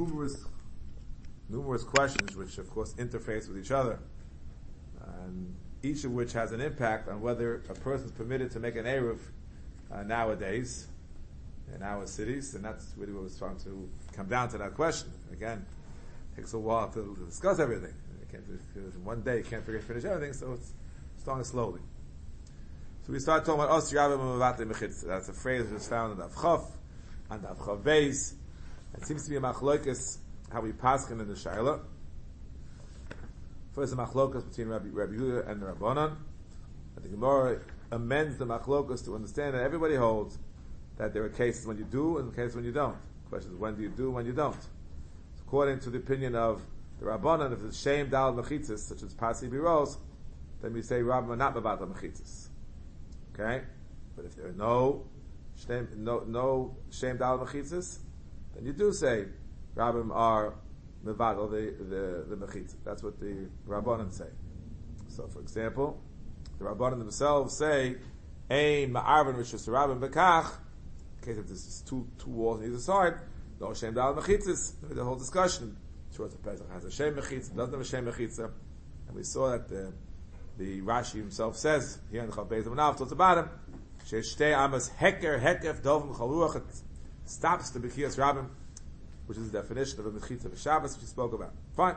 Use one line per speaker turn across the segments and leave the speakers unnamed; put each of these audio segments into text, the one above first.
numerous questions which of course interface with each other, and each of which has an impact on whether a person is permitted to make an Eruv nowadays in our cities, and that's really what we're trying to come down to that question. Again, it takes a while to discuss everything. One day you can't finish everything, so it's starting slowly. So we start talking about Os Yavim Mavate Mechitza. That's a phrase that is found in the Avchav and the Avchav Beis. It seems to be a machlokas how we paskin in the Shaila. First, the machlokas between Rabbi Yehuda and the Rabbanan. And the Gemara amends the machlokas to understand that everybody holds that there are cases when you do and cases when you don't. The question is, when do you do, when you don't? So according to the opinion of the Rabbanan, if it's shame dal mechitzas, such as pasi biros, then we say Rabbanan not mabata mechitzas. Okay? But if there are no shame dal mechitzas, then you do say Rabbim are mevadal the mechitzah. That's what the Rabbanan say. So, for example, the Rabbanan themselves say ein ma'arvin rishus Rabbim bekach. In case if there's two walls on either side, no shem dal mechitzas. The whole discussion. Sure, the Pesach has a shem mechitzah, doesn't have a shem mechitzah, and we saw that the Rashi himself says here in the Chav Beis Amanav towards the bottom, sheishtei amas heker hekef dovim chaluach. It stops the B'chiyas Rabbim, which is the definition of a mechitzah of Shabbos, which we spoke about. Fine.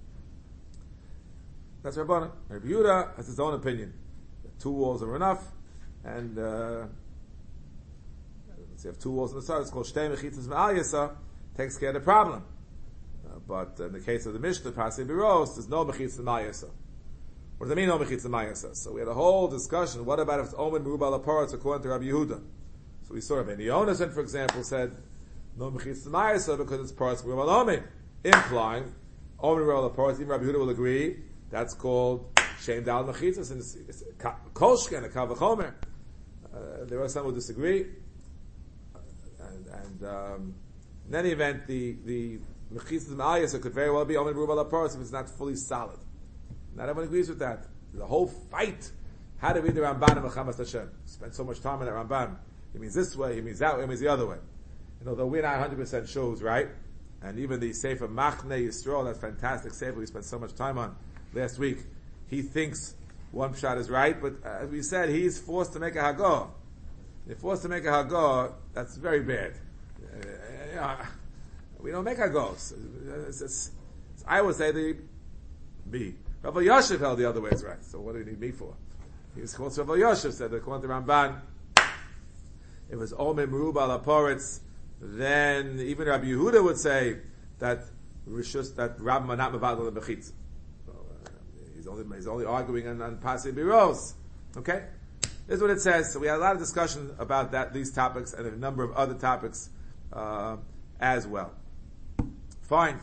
That's Rabbanan. Rabbi Yehuda has his own opinion. Two walls are enough, and let's say if two walls on the side, it's called shtei mechitzas me'al yasa, takes care of the problem. But in the case of the Mishnah, Pasi Biros, there's no mechitzas me'al yasa. What does it mean, no mechitzas me'al yasa? So we had a whole discussion. What about if it's omen merubah laparatz according to Rabbi Yehuda? So we saw Rabbi Yonasan, for example, said no mechitzas me'al yasa because it's paratz merubah omen, implying omen merubah laparatz. Even Rabbi Yehuda will agree that's called shem dal mechitzas, and it's kolshke and a kal v'chomer. There are some who disagree, and in any event, the mechitzas me'al yasa could very well be omen merubah laparatz if it's not fully solid. Not everyone agrees with that. The whole fight, how to read the Ramban and Mechamas Hashem. Spend so much time in that Ramban. He means this way, he means that way, he means the other way. And although we're not 100% sure who's right, and even the Sefer Machne Yisrael, that fantastic Sefer we spent so much time on last week, he thinks one pshat is right, but as we said, he's forced to make a Hagah. If forced to make a Hagah, that's very bad. We don't make Hagahs. I would say the B. Rabbi Yosef held the other way is right. So what do you need me for? He was called Rabbi Yosef said that according to Ramban, if it was Omer Merubah Laporitz, then even Rabbi Yehuda would say that Rabbi are not Mavadal the Bechitz. So he's only arguing on Pasi Biros. Okay, this is what it says. So we had a lot of discussion about these topics and a number of other topics as well. Fine.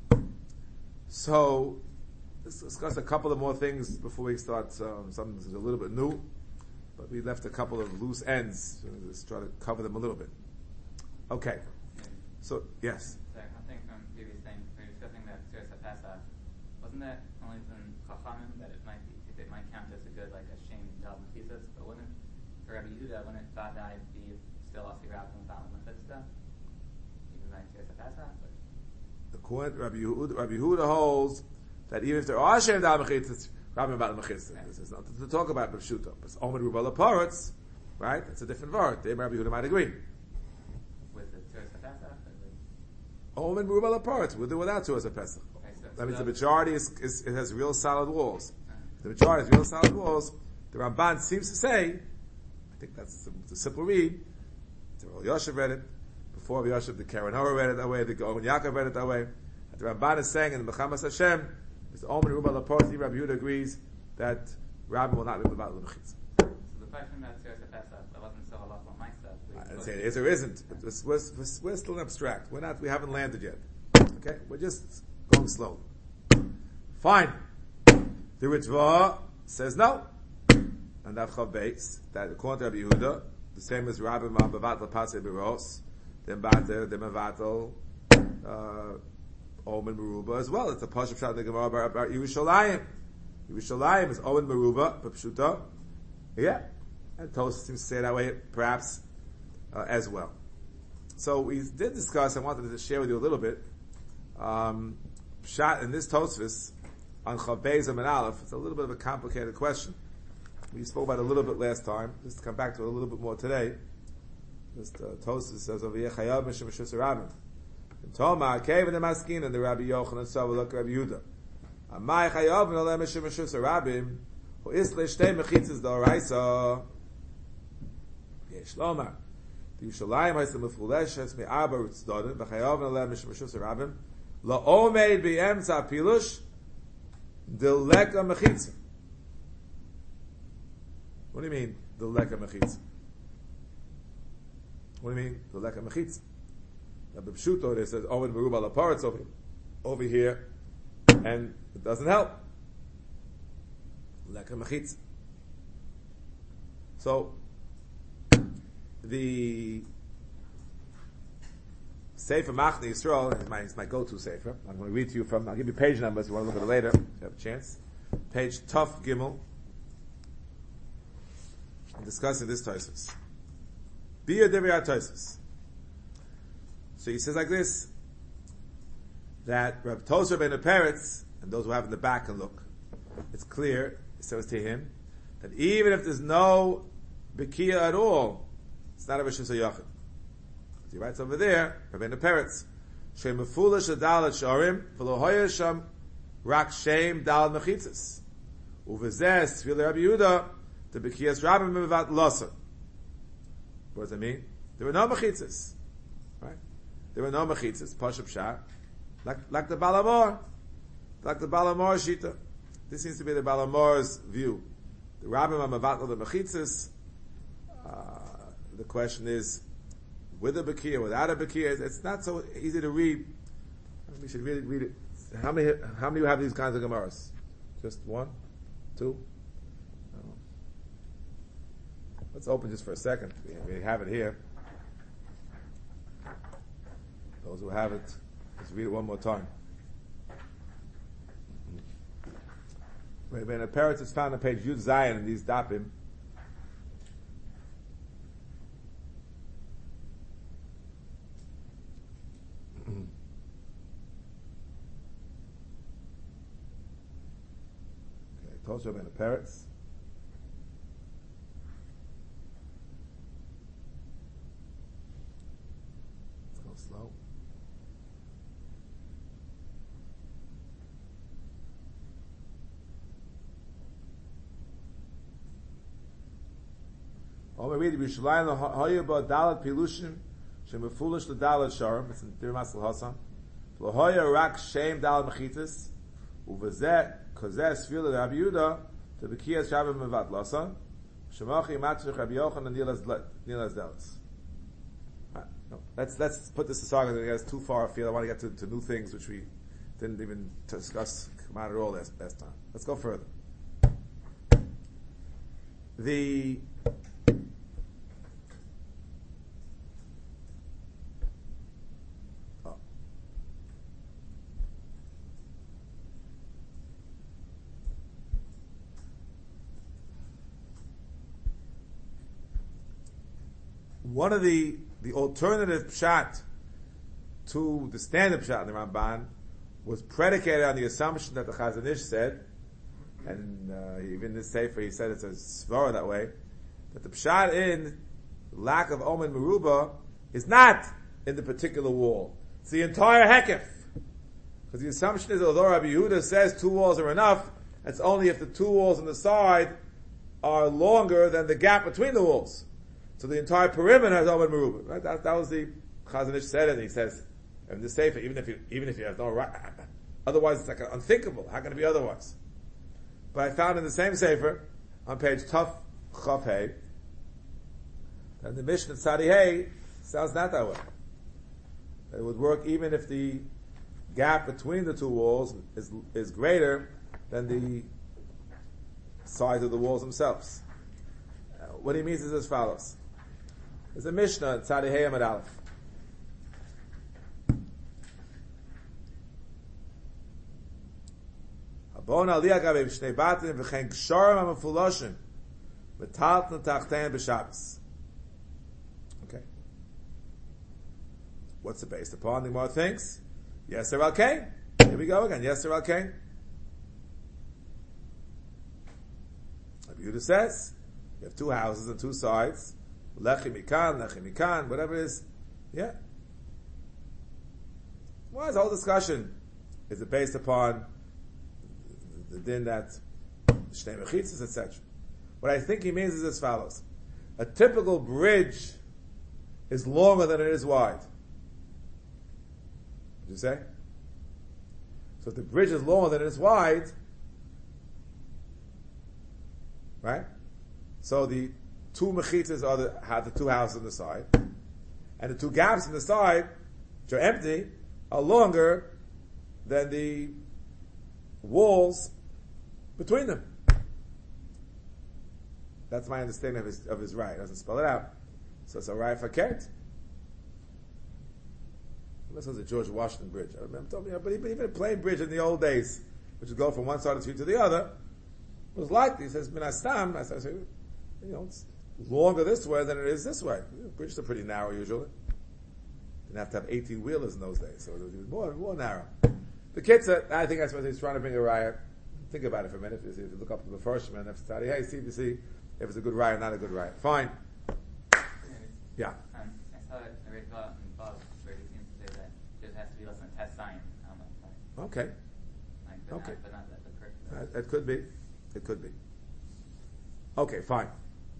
So let's discuss a couple of more things before we start. Something that's a little bit new, but we left a couple of loose ends. So let's try to cover them a little bit. Okay. So, yes.
So I think from previous thing, we were discussing that Tzuras HaPesach, wasn't that only from Chachamim that it might count as a good, like a shame dal mechitzas, but wouldn't, for Rabbi Yehuda, wouldn't Vadai be still Asi Rabbim Dal Mechitzah, even like Tzuras HaPesach?
According to Rabbi Yehuda holds that even if there are shem dal mechitzas, Rabbim about mechitzas. There's nothing to talk about b'pshuto. But it's Omer Merubah Laparatz, right? That's a different word. There, Rabbi Yehuda might agree.
With the Tzuras HaPesach?
Omer Merubah Laparatz, with or without Tzuras HaPesach. That means the majority it has real solid walls. The majority has real solid walls. The Ramban seems to say, I think that's the simple read. The Rabbi Yosef read it. Before Rabbi Yosef, the Karen Hora read it that way. The Gaon Yaakov read it that way. And the Ramban is saying in the Mechamas Hashem, it's Omer Merubah Laparatz. Rabbi Yehuda agrees that Rabbi will not be about the Mechitza.
So the question about Tzuras HaPesach, that wasn't so a lot about my stuff.
I say it is or isn't. We're still abstract. We haven't landed yet. Okay? We're just going slow. Fine. The Ritva says no. And Avchav Beis, that according to Rabbi Yehuda, the same as Rabbi Ma'avatal Pasei Biros, then Bater, then Mavatal, Omen Merubah as well. It's a Pashup Shat in the Gemara about Yerushalayim. Yerushalayim is Omen Merubah, Pshuta. Yeah. And Tosfos seems to say that way, perhaps, as well. So we did discuss, I wanted to share with you a little bit, Pshat in this Tosfos on Chav Beis and Aleph, it's a little bit of a complicated question. We spoke about it a little bit last time. Just to come back to it a little bit more today. This Tosfos says over here, Chayav Mishum Mishus Rabim. In Toma, Kev and the Maskin and the Rabbi Yochanan Savalok Rabbi Yehuda. Amai Chayav and Olem Mishum Mishus Rabim. Who is Leshtei Mechitzes Doraisa. Yesh Lomar. The Yushalayim has the Mefuleshes me'aba Ritzdodin. V'Chayav and Olem Mishum Mishus Rabim. La'omei b'emtza pilush. Deleka Mechitzah. What do you mean, the leka mechitza? What do you mean, the leka mechitza? Now, the pshuto, it says, Ovid Meruba Laparetz over here, and it doesn't help. Leka mechitza. So, the Sefer Machne Yisrael is my go-to Sefer. I'm going to read to you from, I'll give you page numbers if you want to look at it later, if you have a chance. Page Tuf Gimel. I'm discussing this Tosfos. Bia Devrei Tosfos. So he says like this, that Reb Tosar ben Peretz, and those who have in the back can look, it's clear, it says to him, that even if there's no Bekiya at all, it's not a Rishus HaYachid. He writes over there, Reb ben Peretz, Shem Mefulish Adalat Shorim, V'lo Hoya Sham Rak Shem Dal Mechitzes. Uvezeh Sfil Rabbi Yehuda, the Bekiyas Rabbim Mevat Loser. What does that mean? There were no mechitzas. Right? There were no mechitzas. Pashup Shah. Like the Balamor. Like the Balamor Shita. This seems to be the Balamor's view. The Rabbim are Mevat the mechitzas. The question is, with a Bekiyah, without a Bekiyah, it's not so easy to read. We should really read it. How many you have these kinds of Gemaras? Just one? Two? Let's open just for a second. We have it here. Those who have it, let's read it one more time. When a parrot is found on page Yud Zayin in these dapim, okay, Tosha ben a parrots. Slow. I'm going to read Yerushalayim Lahoya Dalat Pilushim Shemefulish Dalat Sharm. It's in Dir Masal Hasan. Lahoya Rak Shem Dalat Mechitas Uvazeh Kozeh Sfil Rabbi Yehuda to Bekiyas Shabbat Mevat Lasan Shemachi Matzich Rabbi Yochanan Nilas Delas. No, let's put this aside because it gets too far afield. I want to get to new things which we didn't even discuss come out at all last time. Let's go further. One of the alternative pshat to the standard pshat in the Ramban was predicated on the assumption that the Chazon Ish said, and even in this sefer he said it's a svara that way, that the pshat in lack of omen meruba is not in the particular wall. It's the entire hekef. Because the assumption is, although Rabbi Yehuda says 2 walls are enough, it's only if the 2 walls on the side are longer than the gap between the walls. So the entire perimeter has Omen Meruba. Right? That was the Chazon Ish said, and he says, in the Sefer, even if you have no right, otherwise it's like unthinkable. How can it be otherwise? But I found in the same Sefer, on page Tuf Chav Hey, that the Mishnah Tzadi Hey sounds not that way. It would work even if the gap between the 2 walls is greater than the size of the walls themselves. What he means is as follows. There's a Mishnah, Tzadi Hey Amud Aleph. Habon aliyah gabe b'shnei batim v'chein gsharim ha'mefuloshim v'taltn tachtein b'Shabbos. Okay. What's it based upon? The Gemara thinks Yeser al kain. Here we go again. Yeser al kain. Rabbi Yehuda says, you have two houses on two sides. Lechi mikan, whatever it is. Yeah. Why is the whole discussion? Is it based upon the din that Shnei Mechitzas, etc.? What I think he means is as follows. A typical bridge is longer than it is wide. What did you say? So if the bridge is longer than it is wide, right? So the two mechitzas have the two houses on the side, and the two gaps on the side, which are empty, are longer than the walls between them. That's my understanding of his right. He doesn't spell it out. So it's a right for Kert. This was the George Washington Bridge. I remember talking about, but even a plain bridge in the old days, which would go from one side of the street to the other, was like this. He says, Minastam, I say, it's longer this way than it is this way. Bridges are pretty narrow usually. Didn't have to have 18 wheelers in those days, so it was more narrow. The kids, I think that's what he's trying to bring a riot. Think about it for a minute. If you look up to the first man, if study, hey, see if it's a good riot or not a good riot. Fine. Yeah.
I saw it. I read about in Bob where he seems to say that it has to be less than test science.
Okay.
But not that the correct.
It could be. It could be. Okay, fine.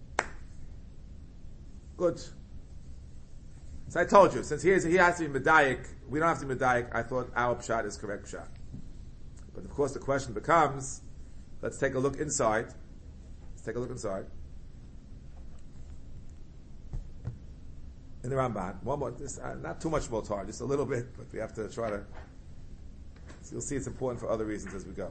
Good. So I told you, since he has to be medayik, we don't have to be medayik. I thought our pshat is correct pshat. But of course the question becomes, let's take a look inside. In the Ramban, one more, not too much more time, just a little bit, but we have to try to, so you'll see it's important for other reasons as we go.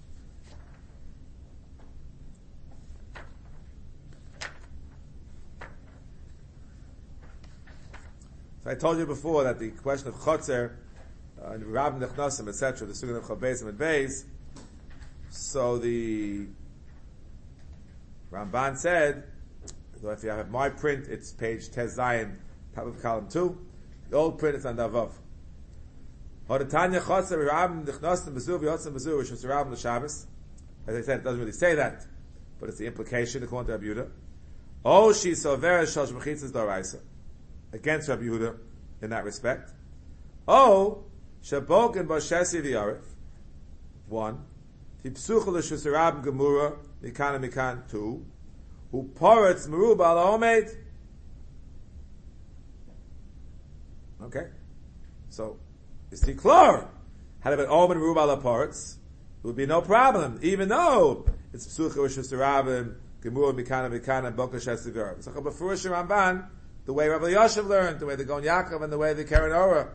So I told you before that the question of Chotzer, and Rabbim Nechnasim, etc., the Sugan of Chabesim and Beis, so the Ramban said, so if you have my print, it's page Tez Zion, top of column 2. The old print is on Davav. Hodatanya Chotzer, Rabbim Nechnasim, Bezuv, Yotzim, Bezuv, which was Rabbim L'Shabbos. As I said, it doesn't really say that, but it's the implication according to Rabbi Yehuda. Oh, she sovera shalosh mechitzas d'oraisa. Against Rabbi Yehuda in that respect. Oh, Shabok and Bashesi the Arif. 1. Tipsucha l'shusarab gemura mikan and mikan. 2. Who poretz meruba al omed. Okay. So, it's declared. Had it been omed meruba al poretz, it would be no problem, even though it's psucha l'shusarab gemura mikan and mikan and bokashesi the Arif. So, Befurish Ramban, the way Rabbi Yashiv learned, the way the Gon Yaakov, and the way the Karen Orah.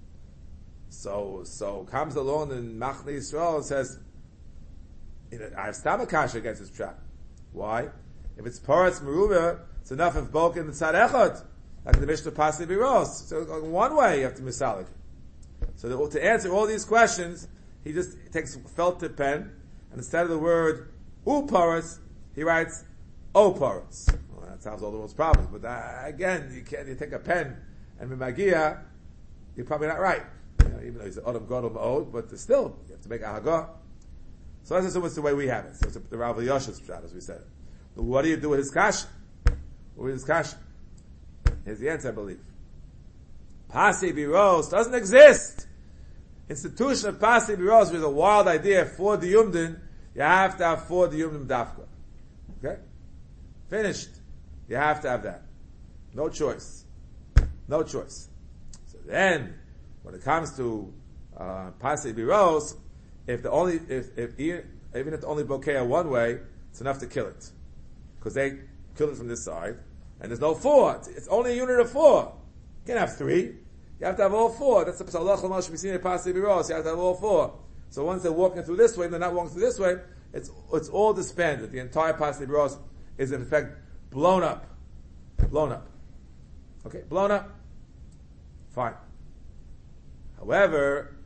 So comes along in Machne Yisrael and says, I have Stamakash against this trap. Why? If it's Paratz Meruba, it's enough of Bok in the Tzad Echad, like the Mishnah Pasi Biros. So one way you have to misalik. So to answer all these questions, he just takes felt tip pen, and instead of the word U Paratz, he writes O Paratz. That solves all the world's problems. But again, you take a pen and Mimagia, you're probably not right. Even though he's an Adam Gadol Ma'od, but still, you have to make a Hagah. So that's just the way we have it. So it's the Rav Yoshes pshat, as we said. But what do you do with his kash? With his kash? Here's the answer, I believe. Pasi Biros doesn't exist. Institution of Pasi Biros was a wild idea for the Yumdin. You have to have for the Yumdin Dafka. Okay? Finished. You have to have that. No choice. No choice. So then, when it comes to Pasi Biros, even if the only bouquet one way, it's enough to kill it. Because they kill it from this side, and there's no 4. It's only a unit of 4. You can't have 3. You have to have all 4. That's the Psalach L'Mash B'Sine at Pasi Biros. You have to have all 4. So once they're walking through this way, and they're not walking through this way, it's all disbanded. The entire Pasi Biros is in effect blown up. Blown up. Okay, blown up. Fine. However,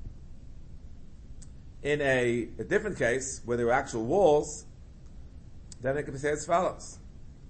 in a different case, where there were actual walls, then it can be said as follows.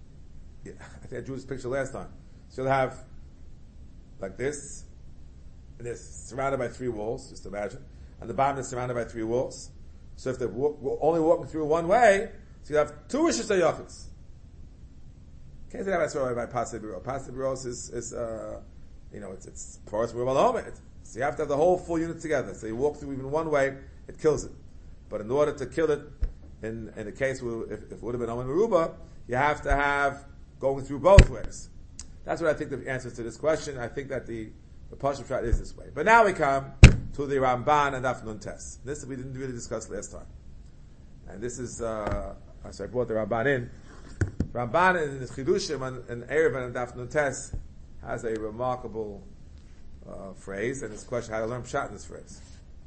Yeah, I think I drew this picture last time. So you'll have like this, and they're surrounded by 3 walls, just imagine. And the bottom is surrounded by 3 walls. So if they're only walking through one way, so you have 2 Rishus HaYachids. Can't say that by Pasei Biro. Pasei Biro is it's porous Merubal Omer. So you have to have the whole full unit together. So you walk through even one way, it kills it. But in order to kill it, in the case where if it would have been Omer Meruba, you have to have going through both ways. That's what I think the answer to this question. I think that the Pashup Pshat is this way. But now we come to the Ramban and Daf Nun Tes. This we didn't really discuss last time. And this is, so I brought the Ramban in. Ramban in his Chidushim and Erev and Daf Nun Tes has a remarkable phrase, and it's a question how to learn Pshat in this phrase.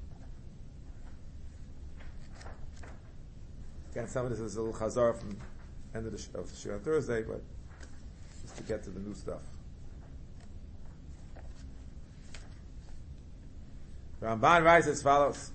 Again, some of this is a little chazar from the end of the Shir on Thursday, but just to get to the new stuff. Ramban writes as follows: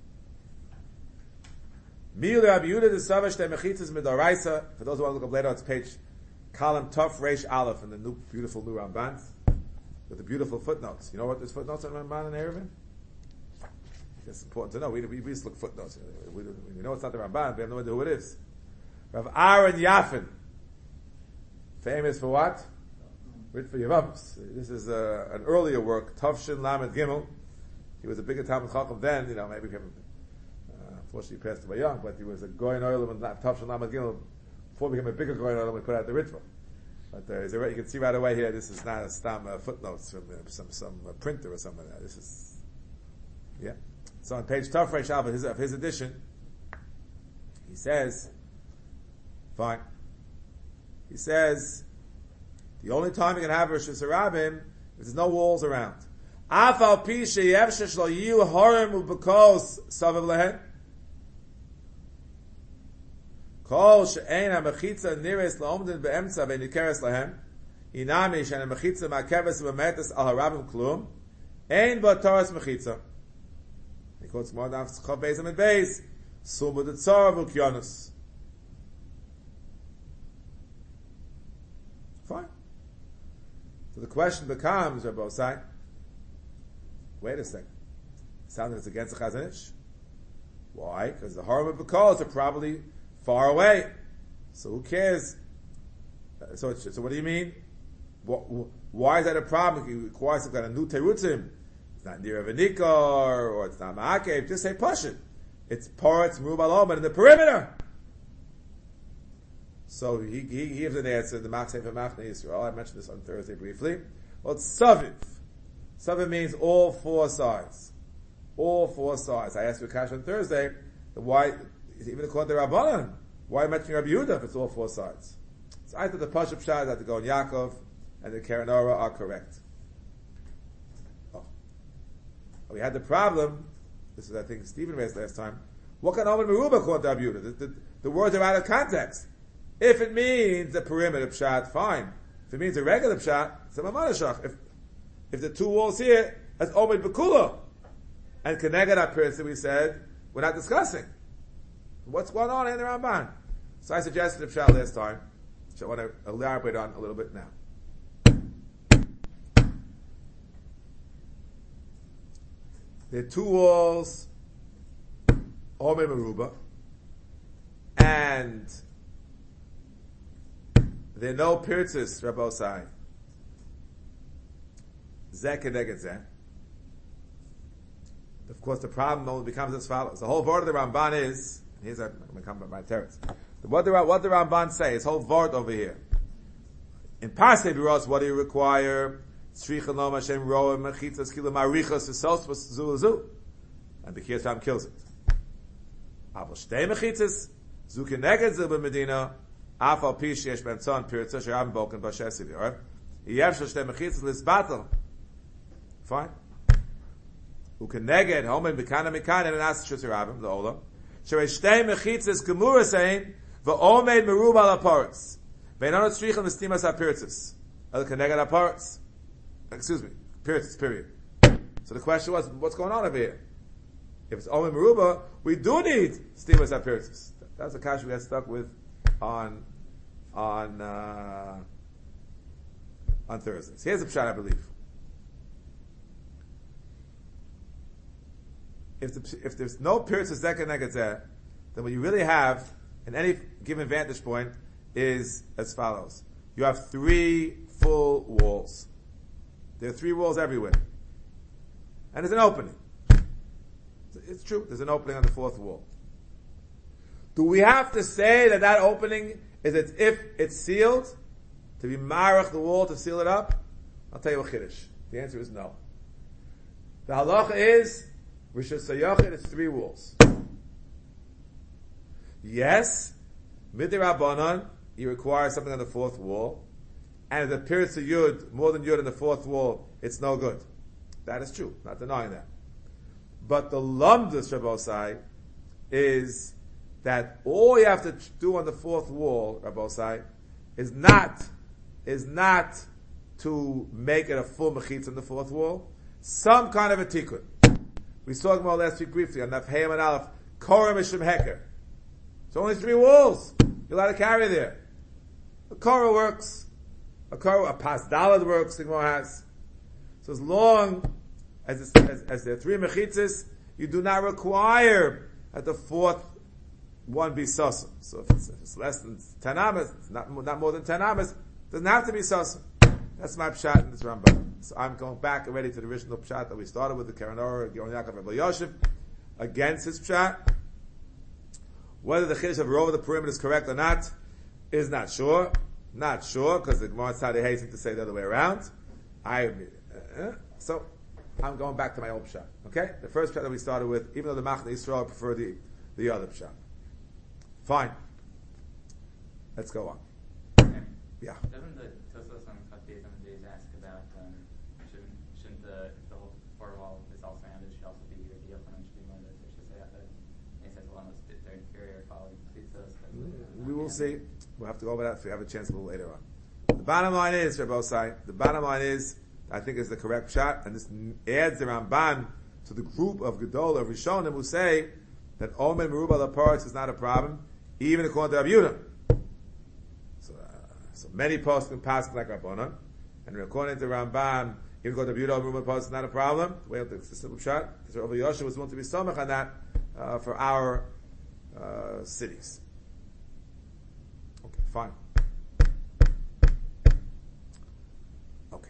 Mil Rabbi Yehuda the Savash the Mechitzas Midoraisa. For those who want to look up later, it's page column Tov Reish Aleph in the new beautiful new Ramban with the beautiful footnotes. You know what there's footnotes on Ramban and Erevin? It's important to know. We just look footnotes. We know it's not the Ramban. We have no idea who it is. Rav Aaron Yafin, famous for what? Writ for Yevamos. This is an earlier work, Tavshin Lamed Gimel. He was a bigger Talmud Chacham then. Maybe unfortunately he passed away young, but he was a Goyen Oilam and Tavshin Lamed Gimel before he became a bigger Goyen Oilam. We put out the Ritva. But you can see right away here. This is not a stam footnotes from some printer or something like that. This is So on page Tov Reish Aleph of his edition, he says, fine. He says, the only time you can have Rosh Hashanah is there's no walls around. Afal pi sheyevshesh lo yiu horim ubekos savav lehen. Kol she'ein ha-mechitza nires la'omdin be'emtza ve'nikeres lahem. Inami she'en ha-mechitza ma'keves u'memetes al harabim klum. Ein bo toras mechitza. He quotes more than Chav Beis and Beis. Sumu d'tzor v'ukyonos. Fine. So the question becomes, Rabbi Osai, wait a second. It sounds like it's against the Chazon Ish. Why? Because the Harim of Bekos are probably far away. So who cares? So what do you mean? Why is that a problem? It requires some kind of new terutzim. It's not near a Nikor, or it's not Ma'akev. Just say Pashut. It's Poretz Merubal Omer in the perimeter. So he gives an answer in the Mach Sefer Machne Yisrael. I mentioned this on Thursday briefly. Well, it's Saviv. Saviv means all 4 sides. All 4 sides. I asked you a question on Thursday, why, even according to Rabbanan, why mention Rabbi Yehuda if it's all 4 sides? So I thought the Pashup Pshat that to go in Yaakov and the Keren Orah are correct. We had the problem, this is I think Stephen raised last time, what can Omer Meruba call Rabbi Yehuda? The words are out of context. If it means the perimeter pshat, fine. If it means a regular pshat, it's a mamanashach. If the 2 walls here, that's Omer Bekula. And Keneged appearance that we said, we're not discussing. What's going on in the Ramban? So I suggested the pshat last time, which I want to elaborate on a little bit now. There are 2 walls, Omer Meruba, and there are no pirtzis, Rabbi Osai. Zeh keneged zeh. Of course, the problem only becomes as follows. The whole word of the Ramban is, here's I'm going to come by my teretz. What the Ramban say, his whole word over here. In Pasei Biros, what do you require? Tzricha lo Hashem roa mechitzas kila marichas v'sos zu zu. And the Kirsam kills it. Aval shtei mechitzas, zu keneged zu b'medina, afal pi sheyesh ben tzon pirtzah she'am boken b'shesiv, alright? Yev shel shtei mechitzas lisbatel. Fine. Ukeneged homen b'kana mikana and as shus rabim the olam. Sheyesh shtei mechitzas gemura saying v'omed meruba al apartz. V'enonot tzricha v'stimas ha'pirtzas. El keneged apartz. Excuse me, period. So the question was, what's going on over here? If it's Omer Meruba, we do need Stimas Apiritus. That's the question we got stuck with on Thursday. So here's the pshat, I believe. if there's no Piritz Zeka Negatzeh, then what you really have in any given vantage point is as follows. You have 3 full walls. There are 3 walls everywhere. And there's an opening. It's true, there's an opening on the 4th wall. Do we have to say that opening is as if it's sealed? To be marach the wall, to seal it up? I'll tell you a chiddush. The answer is no. The halacha is, Rishus HaYochid, it's 3 walls. Yes, Midirabbanan, you require something on the 4th wall, and if it appears to Yud, more than Yud on the 4th wall, it's no good. That is true, not denying that. But the Lamdus Rabbosai is that all you have to do on the 4th wall, Rabbosai, is not to make it a full mechitz on the 4th wall, some kind of a tikkun. We saw about last week briefly on Naf Hayam and Aleph, Korah Mishum Heker. It's only 3 walls you're allowed to carry there. A Korah works, a Pas Dalad works, the Gemara has. So as long as there are 3 mechitzes, you do not require that the 4th one be sasa. So if it's less than 10 amas, it's not more than 10 amas, it doesn't have to be sasa. That's my pshat in this Rambam. So I'm going back already to the original pshat that we started with, the Karen Orah, Gaon Yaakov Rebbe Yosef, against his pshat. Whether the chiddush of over the perimeter is correct or not is not sure. Not sure, because the Gemara Tzaddi hastened to say the other way around. So I'm going back to my old pshat. Okay? The first pshat that we started with, even though the Machne Yisrael prefer the other pshat. Fine. Let's go on.
Okay.
Yeah.
Doesn't the Tosfos on Chafez and Days ask about shouldn't the whole 4 wall is also rounded should also be your deal and should be more than it should say after he says well unless they're inferior quality
we will see. We'll have to go over that if we have a chance a little later on. The bottom line is, Rabbosai, I think is the correct shot, and this adds the Ramban to the group of Gedol of Rishonim who say that Omen Merubah Laparetz is not a problem, even according to Rabbi Yehuda. So many posts can pass like Rabbanan, and according to Ramban, even according to Rabbi Yehuda, Merubah Laparetz is not a problem. The way of the simple shot, because Rabbi Yosha was willing to be samach on that for our cities. Okay, fine. Okay.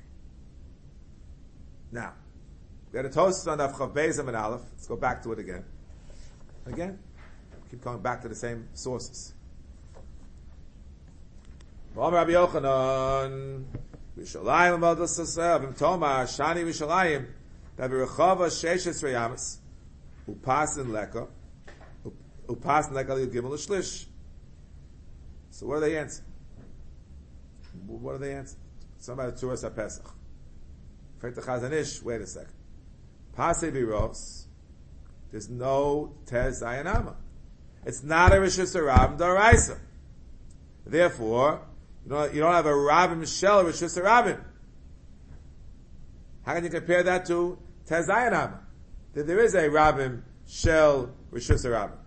Now, we had a toast on Chav Beis and Aleph. Let's go back to it again. Keep going back to the same sources. Rabbi Yochanan, Rishalayim Amaldas Sasev, Imtoma, Shani Rishalayim, Davi Rechava Sheshes Reyamas, Upasin Leka, Upasin Leka Lil Gimel Shlish. So what do they answer? Somebody to us at Pesach. Freit Chazanish, wait a second. Pasei Viros, there's no Tez Ayanama. It's not a Rishus Rabim D'Oraisa. Therefore, you don't have a Rabim Shel Rishus Rabim. How can you compare that to Tez Ayanama? There is a Rabim Shel Rishus Rabim.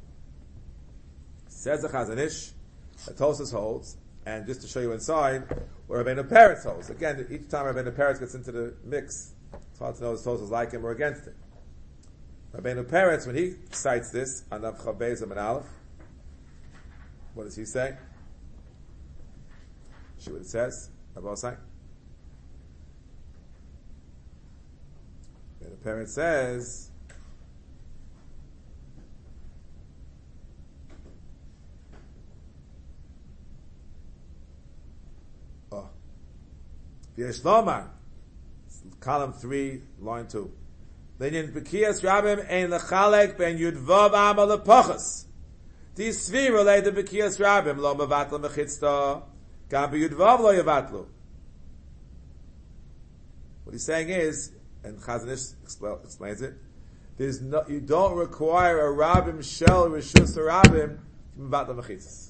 Says the Chazanish, that Tosfos holds, and just to show you inside, where Rabbeinu Peretz holds. Again, each time Rabbeinu Peretz gets into the mix, it's hard to know if Tosfos like him or against him. Rabbeinu Peretz, when he cites this, on Chav Beis and Aleph, what does he say? See what it says? Rabosai. Rabbeinu Peretz says, V'yeshlomar, column 3, line 2. Lenyin b'kiyas rabim ein lechalek ben yudvav amal lepochas. Di svira leida b'kiyas rabim lo mevatla mechitzta gam b'yudvav lo yavatlu. What he's saying is, and Chazanish explains it, you don't require a rabim shel rishus rabim to mevatla mechitzas.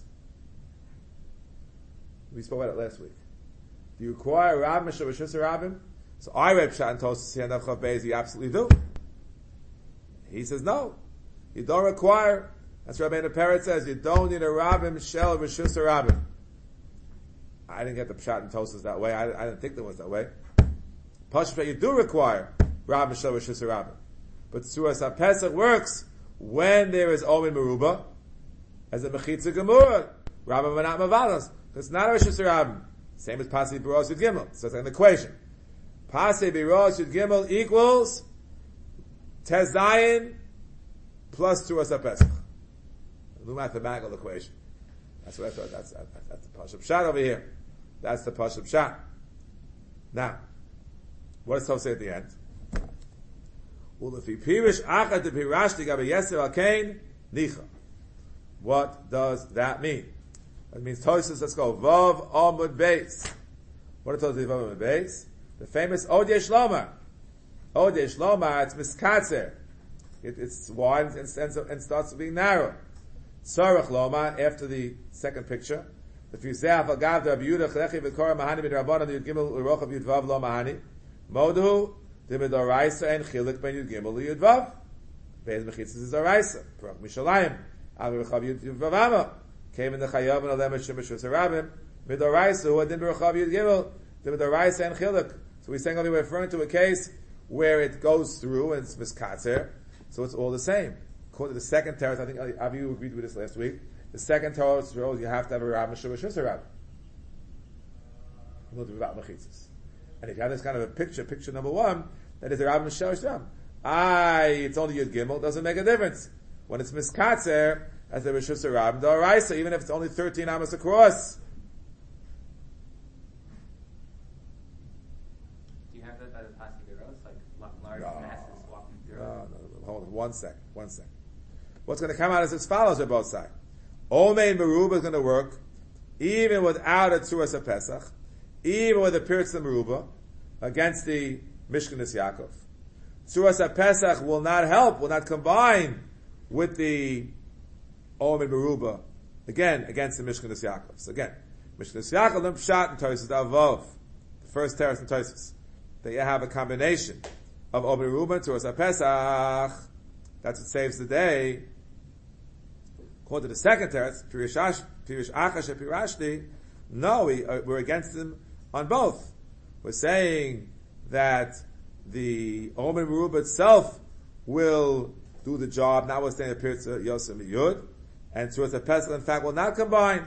We spoke about it last week. Do you require Rabbim Shel Rishus Rabbim? So I read Pshat and Tosfos here in Chav Beis. You absolutely do. He says no, you don't require. That's what Rabbeinu Peretz says. You don't need a Rabbim Shel Rishus Rabbim. I didn't get the Pshat and Tosfos that way. I didn't think there was that way. Pashut, you do require Rabbim Shel Rishus Rabbim, But Tzuras HaPesach works when there is Omen Meruba, as a Mechitza Gemura. Rabbim are not Mavados. It's not a Rishus Rabbim. Same as Pasei B'Rosh Yud Gimel. So it's like an equation. Pasei B'Rosh Yud Gimel equals Tezayin plus Tzuras HaPesach. A new mathematical equation. That's what I thought. That's the Pashup Shot over here. That's the Pashup Shot. Now, what does Tov say at the end? What does that mean? That means Tosfos, let's go. Vav Amud Beis. What does Vav Amud Beis? The famous Odeh Shlomar. Odeh Shlomar, it's miskatzer. It's wide and starts being narrow. Tzarech Lomar, after the second picture. The Fizeh Agav Rabbi Yehuda Chlechi V'Korah Mahani B'Rabbanan Yud Gimel Urochav Yud Vav Lo Mahani Modu the Midoraisa and Chilik Ben Yud Gimel Yud Vav Beis Mechitzas is Doraisa Perach Mishalayim Avi Rechav Yud Vavama came in the Chayav and Alem Hashem B'Shus Harabim Midoraisa who had Rechav Yud Gimel the Midoraisa and Chilik. So we're saying we're referring to a case where it goes through and it's miskatzer, so it's all the same. According to the second teretz, I think Avi agreed with this last week. The second teretz shows you have to have a Rav Meshuvah Shus Harabim. Not without mechitzas. And if you have this kind of a picture number one, that is a Rav Meshuvah Shus Harabim. It's only Yud Gimel, doesn't make a difference. When it's miskatzer, as the Rishus Harabim, the Araisa, even if it's only 13 amos across.
Do you have that by the Pasuk Eros, like large masses walking through?
No. Hold on, one second. What's going to come out is as follows on both sides. Omein Meruba is going to work even without a Tzuras HaPesach, even with a Pirtz Meruba against the Mishkanis Yaakov. Tzuras HaPesach will not help, will not combine with the Omein Meruba again against the Mishkanis Yaakov. So again, Mishkanis Yaakov lim pshat and Tosfos Avov, the first teretz and Tosfos. That you have a combination of Omein Meruba and Tzuras HaPesach. That's what saves the day. According to the second teretz, Pirish Achash and Pirashti, no, we're against them on both. We're saying that the Omen Meruba itself will do the job, notwithstanding the Pirtza Yosem Yud, and Tzuras HaPesach, in fact, will not combine.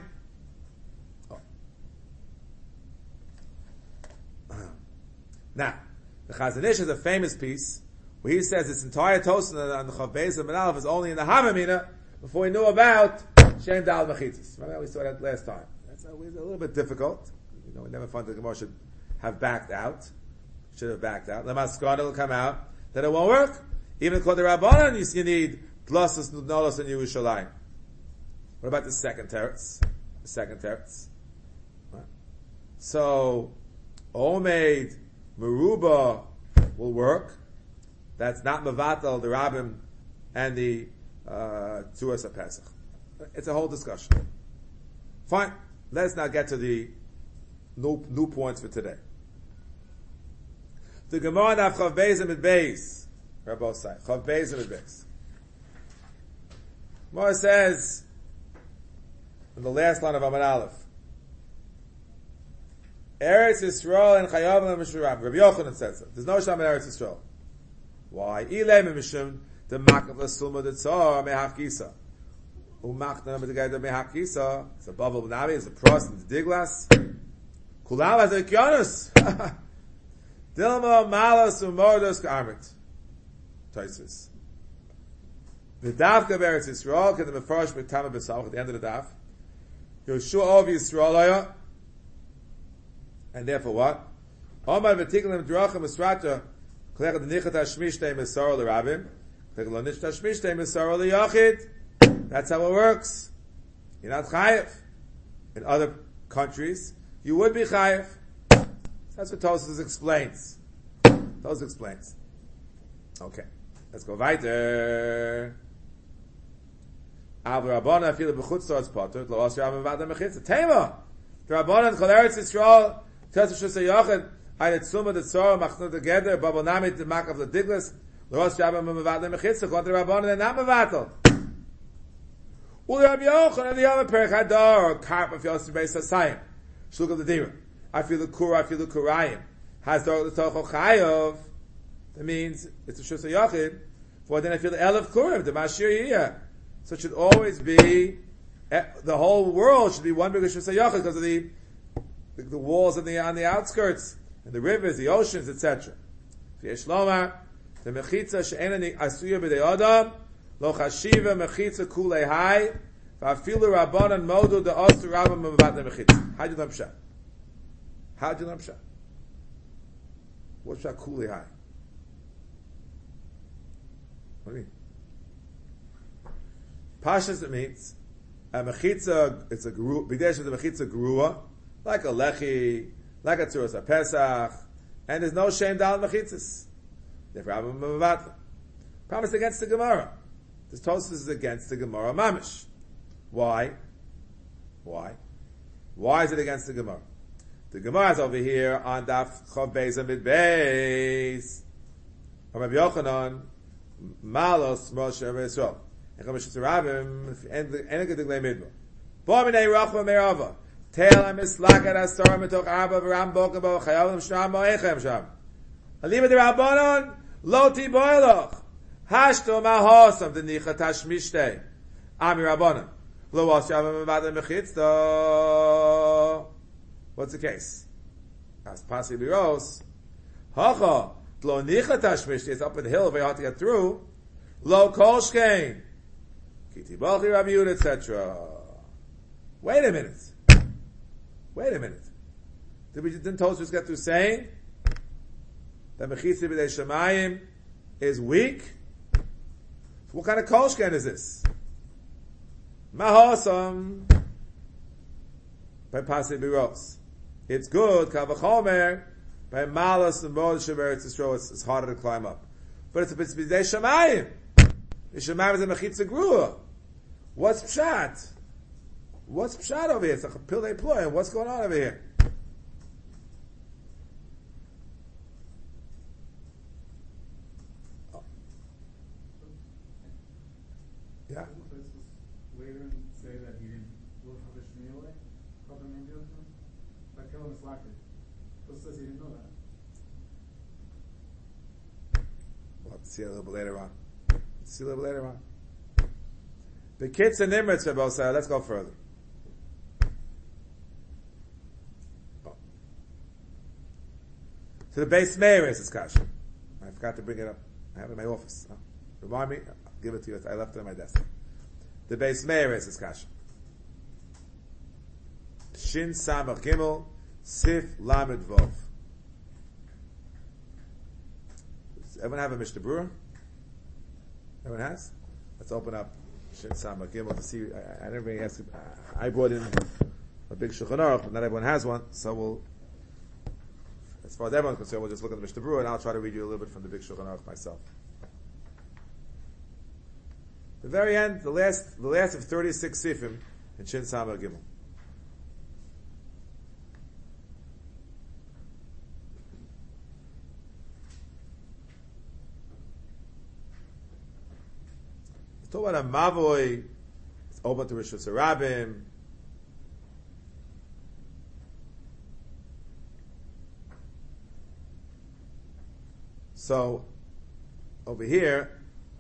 Now, the Chazon Ish is a famous piece where he says this entire Tosfos on the Chav Beis and Menalav is only in the Havamina before we knew about Shem Dal Mechitzas. Remember we saw that last time. That's a little bit difficult. We never found the Gemara should have backed out. Should have backed out. Lamaskada will come out that it won't work. Even called the Rabbanan, you need Dlasus Nolos in Yerushalayim. What about the second teretz? Right. So, Omeid Meruba will work. That's not Mavatal, the Rabbim, and the Tzuras HaPesach. It's a whole discussion. Fine. Let's now get to the new points for today. The Gemara of Chav Beis and Beis. They're both sides. Chav Beis and Beis. Gemara says in the last line of Amud Aleph, Eretz Yisrael and Chayav and Mishurab. Rabbi Yochanan says it. There's no Sham in Eretz Yisrael. Why? Ilay Mishum the Makav Lasuma the Tzor Mehach Gisa. Umachna Medegayda Mehach Gisa. It's a bubble of Navi. It's a pros. It's a diglas. Kulam has a kionus. Dilma Malas Umordos Karmit. Tosfos. The Daf of Eretz Yisrael can the Mefarish B'Tama B'Samach at the end of the Daf. Yoshua of Yisrael and therefore what? Omar V'Tiklim Drachim Esrata Klech the Nichat Hashmishtei Mesar L'Rabim Klech Lo Nichat Hashmishtei Mesar L'Yachid. That's how it works. You're not chayiv. In other countries, you would be chayiv. That's what Tosfos explains. Okay, let's go weiter. Aber Rabbanan feel b'chutzos potter lo as Rabbim v'adam mechitza tema. The Rabbanan chol Eretz Yisrael Tosfos shus hayachid ayet suma the tzor machnut together babonamit the makav the diglas lo as Rabbim v'adam mechitza. Chol the Rabbanan they're not mevatel. Ul Rabbi Yochanan the Yom Perich Hadar Karp of Yosef Beis Hasayim Shluk of the Dira. I feel the Kurayim has the Tocho Chayav. That means it's a Shus HaYachid. For then I feel the elef kurim, the mashir here. So it should always be, the whole world should be one big Rishus HaYachid because of the walls on the outskirts, and the rivers, the oceans, etc. V'yesh lomar, the mechitza she'ena asuya b'dei adam, lo chashiva mechitza kulei hai, v'afilu rabbanan modu de osu rabbam mevat mechitza. How do you learn pshat? How do you learn pshat? What's pshat kulei hai? What do you mean? Pashas, it means a mechitza, it's a guru, b'desh is a mechitza gerua, like a lechi, like a tzuras pesach, and there's no shame down mechitzas. Therefore, Rabbi Mavatla. Promise against the Gemara. This Tosfos is against the Gemara mamish. Why? Why is it against the Gemara? The Gemara is over here on Daf Chav Beis and Mid Beis. Rabbi Yochanan, Malos Moshe Rabbi Yisrael. And Chav Mishitz Rabbim, and the Gediglei Midbar. Bo Minei Rachma Me'Rava. Tel HaMislakat Astor Mitoch Abba V'Ram Boka Bo Chayav Sham Mo'echem Sham. Aliva de Rabbanon, Loti Boiloch. Hashto Mahosam the Nicha Tashmishte. Ami Rabbanon. Lo Wasyav Mavada Mechitzto. What's the case? As Pasi Biros. Hacha. Lo Nicha Tashmishte is up in the hill, very hard to get through. Lo Kolshkein. Kiti Balchi Rabbi Yehuda, etc. Wait a minute. Didn't Tosfos get through saying that Mechitza B'dei Shemayim is weak? So what kind of kolshken is this? Mahosam by Pasei Biros. It's good, Kavachomer, by Malas and Modesh Eretz Yisrael, it's harder to climb up. But it's B'dei Shemayim. The Shemayim is a Mechitza Grua. What's Pshat? What's Pshat over here? It's like a Pildei Ploy. What's going on over here? Yeah.
Later and say that he didn't look for the Shmuel, probably maybe like kill him is slacker. Who says he didn't know that?
We'll have to see a little bit later on. The kids and Nimritz are both said, let's go further. So the base mayor is this kasha. I forgot to bring it up. I have it in my office. Remind me, I'll give it to you. I left it on my desk. The base mayor is this kasha. Shin Samach Gimel Sif Lamed Vov. Does everyone have a Mishnah Berurah? Everyone has? Let's open up Shin Samach Gimel to see. I never really asked. I brought in a big Shulchan Aruch, but not everyone has one. So we'll, as far as everyone's concerned, we'll just look at the Mishnah Berurah, and I'll try to read you a little bit from the big Shulchan Aruch myself. The very end, the last of 36 sifim in Shin Samach Gimel. Let's talk about a Mavoi. It's open to Rishus Harabim. So, over here,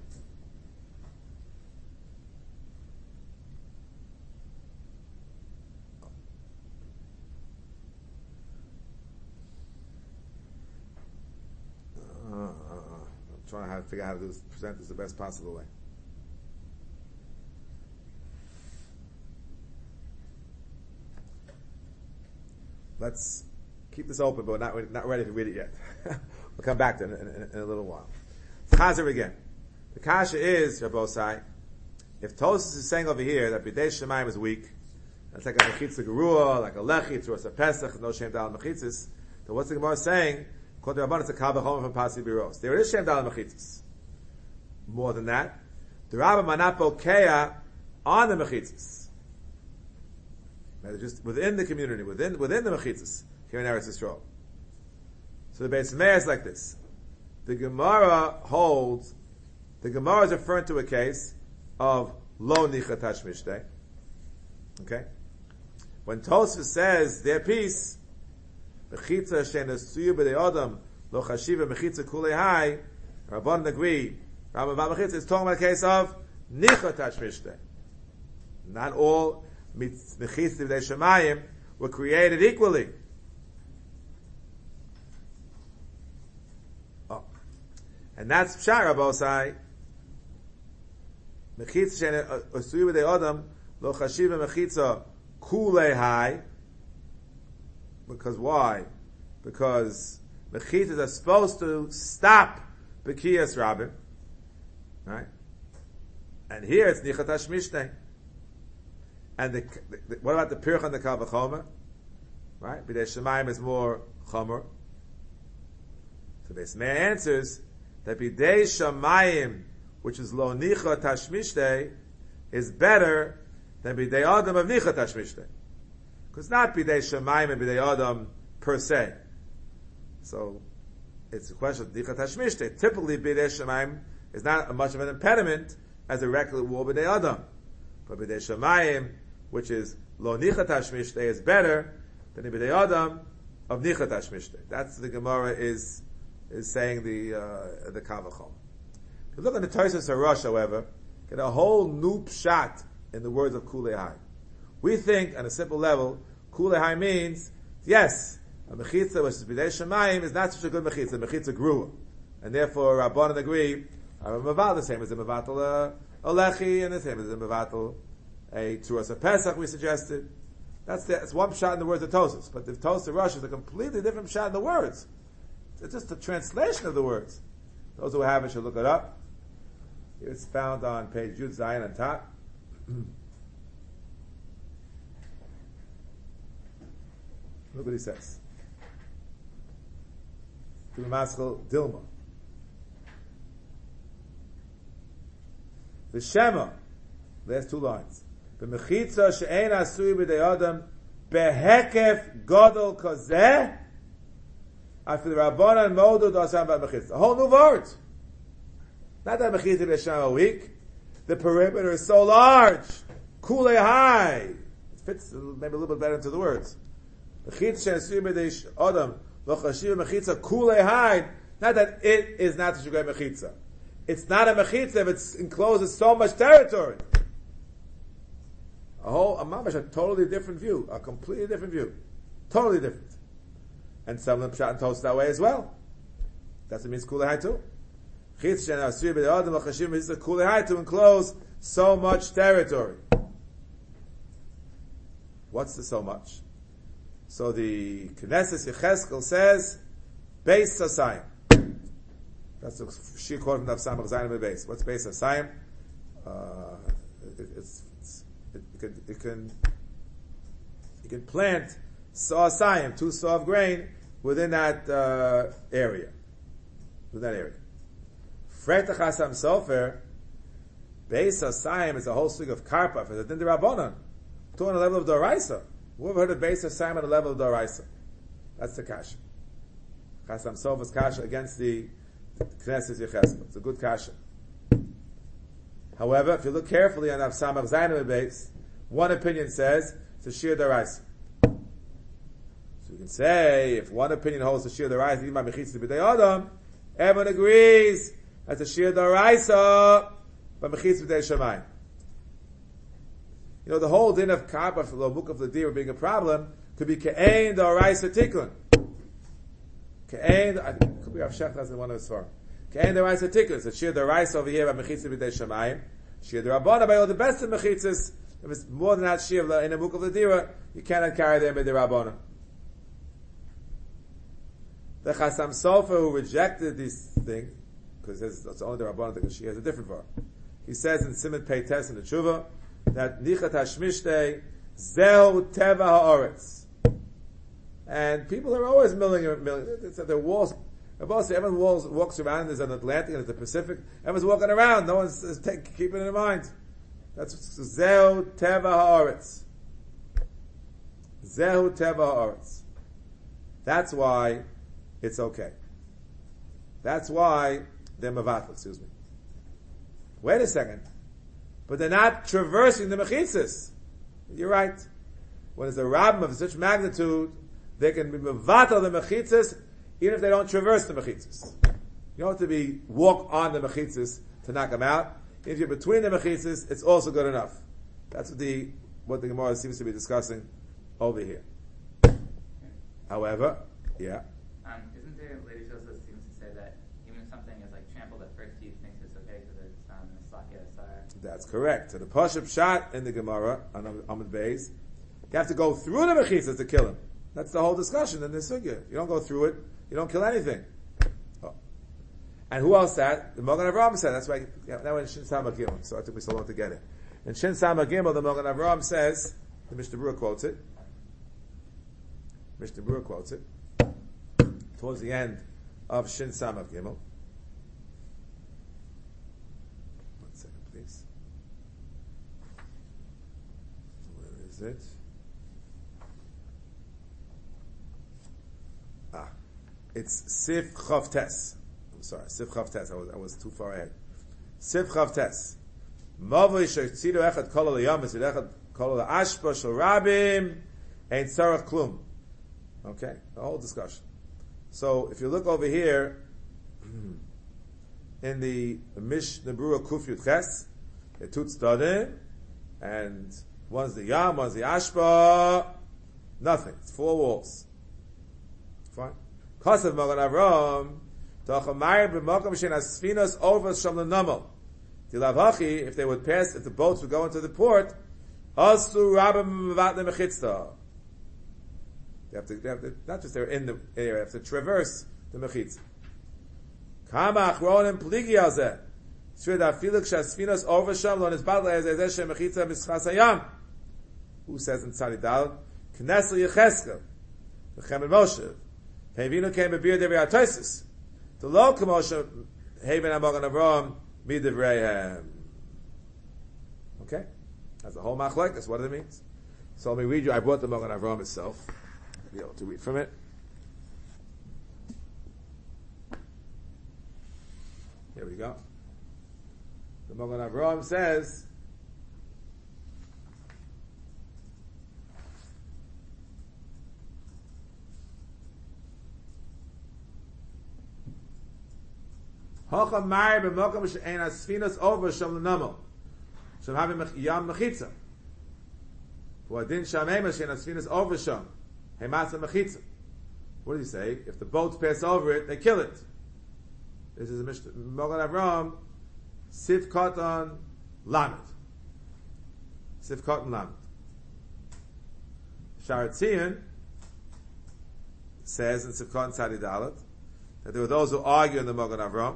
I'm trying to figure out how to present this the best possible way. Let's keep this open, but we're not ready to read it yet. We'll come back to it in a little while. Chazer again. The kasha is, Rabbosai, if Tosfos is saying over here that B'dei Shemayim is weak, it's like a Mechitza Gerua, like a Lechi, Tzuras HaPesach, no Shem Dal Mechitzas, then what's the Gemara saying? According to Rabban, it's a Kal V'chomer from Pasi Biros. There is Shem Dal Mechitzas. More than that, the Rabban Manapo Kea on the Mechitzas. Just within the community, within the Mechitzas, here in Eretz Yisrael. So the Beis Meir is like this. The Gemara holds, the Gemara is referring to a case of Lo Nicha Tashmishtei. Okay? When Tosfos says their piece, Mechitza Shein Asuyu B'dei Adam Lo Chashiva Mechitza Kulei Hai, Rabban agree, Rambam Mechitza is talking about a case of Nicha Tashmishtei. Not all Mechitza B'dei Shemayim were created equally. Oh. And that's Pshara Bosai. Mechitza Shein Osui B'dei Adam Lo Chashiva Mechitza Kulei Hai. Because why? Because Mechitzas are supposed to stop B'kiyas Rabbim. Right? And here it's Nichat HaShmishtei. And what about the Pirch and the Kal V'chomer? Right? B'dei Shemayim is more Chomer. So this man answers that B'dei Shemayim, which is Lo Nichat HaShmishtei, is better than B'dei Adam of Nichat HaShmishtei. Because not B'dei Shemayim and B'dei Adam per se. So, it's a question of Nichat HaShmishtei. Typically, B'dei Shemayim is not much of an impediment as a regular war B'dei Adam. But B'dei Shemayim, which is Lo Nichat HaShmishtei, is better than the B'dei Adam of Nichat HaShmishtei. That's the Gemara is saying the Kal V'chomer. If you look at the Tosfos HaRosh, however, get a whole new pshat in the words of Kulei Hai. We think, on a simple level, Kulei Hai means, yes, a Mechitza, which is B'dei Shemayim, is not such a good Mechitza. Mechitza grew. And therefore, Rabbanan agree, the same as a Mevatel a Lechi, and the same as a Mevatel a Turas Pesach, we suggested. That's one shot in the words of Tosfos. But the Tosfos HaRosh is a completely different shot in the words. It's just a translation of the words. Those who have it should look it up. It's found on page Yud Zayin on top. Look what he says. To the Maskell Dilma. The Shema, last two lines. B'mechitza she'ein asui b'dei adam behekef godol kozeh after the Rabbanan modu dasam b'mechitza. A whole new word. Not that mechitza b'dei Shema weak. The perimeter is so large. Kulei Hai. It fits maybe a little bit better into the words. Mechitza she'ein asui b'dei adam lo chashiv mechitza kulei Hai. Not that it is not the Shugay mechitza. It's not a mechitza if it encloses so much territory. A mamash, a totally different view, a completely different view, totally different. And some of them pshat and toast that way as well. That's what it means kulei Hai too. Mechitza she'en asui b'dei adam lo chashiv mechitza kulei Hai to enclose so much territory. What's the so much? So the Knesset Yecheskel says, Beis Hasayim. That's the sheer quote from the Samach Zayin of Beis. What's Beis Hasayim? You can plant saw Hasayim, 2 saw of grain, within that area. Within that area. Fretach Hasam Sofer, Beis Hasayim is a whole swig of karpa for the Din Rabbanan. To on the level of Doraisa. Who ever heard of Beis Hasayim on the level of Doraisa? That's the kasha. Hasam Sofer's kasha against the Knesset Yecheskel. It's a good kasha. However, if you look carefully on Samach Zayin base, one opinion says it's a Shir Daraisa. So you can say, if one opinion holds the Shir Daraisa, even by Mechitza B'dei Adam, everyone agrees that's a Shir Daraisa by Mechitza B'dei Shemayim. You know, the whole din of Karpa for the book of the Dir being a problem could be Ke'ein Daraisa Tikkun. Ke'ein, I think, could be Rav Shech, that's the one of his farm. Ke'ein Daraisa Tikkun. So Shir Daraisa over here by Mechitza B'dei Shemayim. Shir D'Rabbanan by all the best of Mechitzas. If it's more than that Shir in the book of the Dira, you cannot carry them by the D'Rabbanan. The Chasam Sofer who rejected this thing, because it's only the D'Rabbanan because she has a different var. He says in Siman Pei Tes in the Tshuva that Nichat HaShmishtei Zeu Teva HaOretz. And people are always milling. Their walls. Everyone walks around. There's an Atlantic and there's a Pacific. Everyone's walking around. No one's keeping it in mind. That's Zeu Teva HaOretz. Zeu Teva HaOretz. That's why it's okay. That's why they're Mevatel, excuse me. Wait a second. But they're not traversing the Mechitzas. You're right. When it's a Rabbim of such magnitude, they can be Mevatel the Mechitzas, even if they don't traverse the Mechitzas. You don't have to walk on the Mechitzas to knock him out. If you're between the mechitzas, it's also good enough. That's what the Gemara seems to be discussing over here. However, yeah.
Isn't there, Lady Shilsa seems to say that even if something is like trampled at first, he thinks it's okay because it's Mislaki Asar.
That's correct. So the Pashup shot in the Gemara on Amud Beis, you have to go through the mechitzas to kill him. That's the whole discussion in this sugya. You don't go through it, you don't kill anything. Oh. And who else said? The Mogan Avraham said. That's why. That went in Shin Samach Gimel. So it took me so long to get it. In Shin Samach Gimel, the Mogan Avraham says. The Mishnah Berurah quotes it. Mishnah Berurah quotes it towards the end of Shin Samach Gimel. 1 second, please. Where is it? It's Sif Chav Tes. I'm sorry, Sif Chav Tes. I was too far ahead. Sif Chav Tes. Mavoi she'tzidu echad kol al-yom v'tzid echad kol al-ashpa shel rabim ein tzarech klum. Okay, the whole discussion. So if you look over here in the Mishnah Berurah Kuf Yud Ches, the two tzadim, and one's the yam, one's the ashpa. Nothing. It's 4 walls. Fine. Kasav Mogan Avram, Tachamari b'Makam Shein Asfinos over Sham L'Namal. Tilavhachi, if they would pass, if the boats would go into the port, Asu Rabim Mevat Lemechitzta. They have to, not just they're in the area, they have to traverse the Mechitza. Kama Achronim Pligi Azeh. Shrid Afilik Shasfinos over Sham Lo Nizbad Le'ezeh Shem Mechitza Mischas Hayam. Who says in Tzadi Dal? Knesel Yecheskel. V'chem Moshe. Hevinu came a beard every artosis. The low commotion, Haven Amogan Avram, Midivrehem. Okay? That's the whole machlek, that's what it means. So let me read you, I brought the Mogan Avram itself. I'll be able to read from it. Here we go. The Mogan Avram says, Hocha Mari b'Mokam she'ein asfinos over Sham L'Namal. Sham having Yam Mechitza. V'adin Shamema she'ein asfinos over Sham. Hematza Mechitza. What does he say? If the boats pass over it, they kill it. This is a Mishnah. Mogan Avram, Sif Katan Lamed. Sif Katan Lamed. Sharatzian says in Sif Katan Tzadi Dalet that there were those who argue in the Mogan Avram.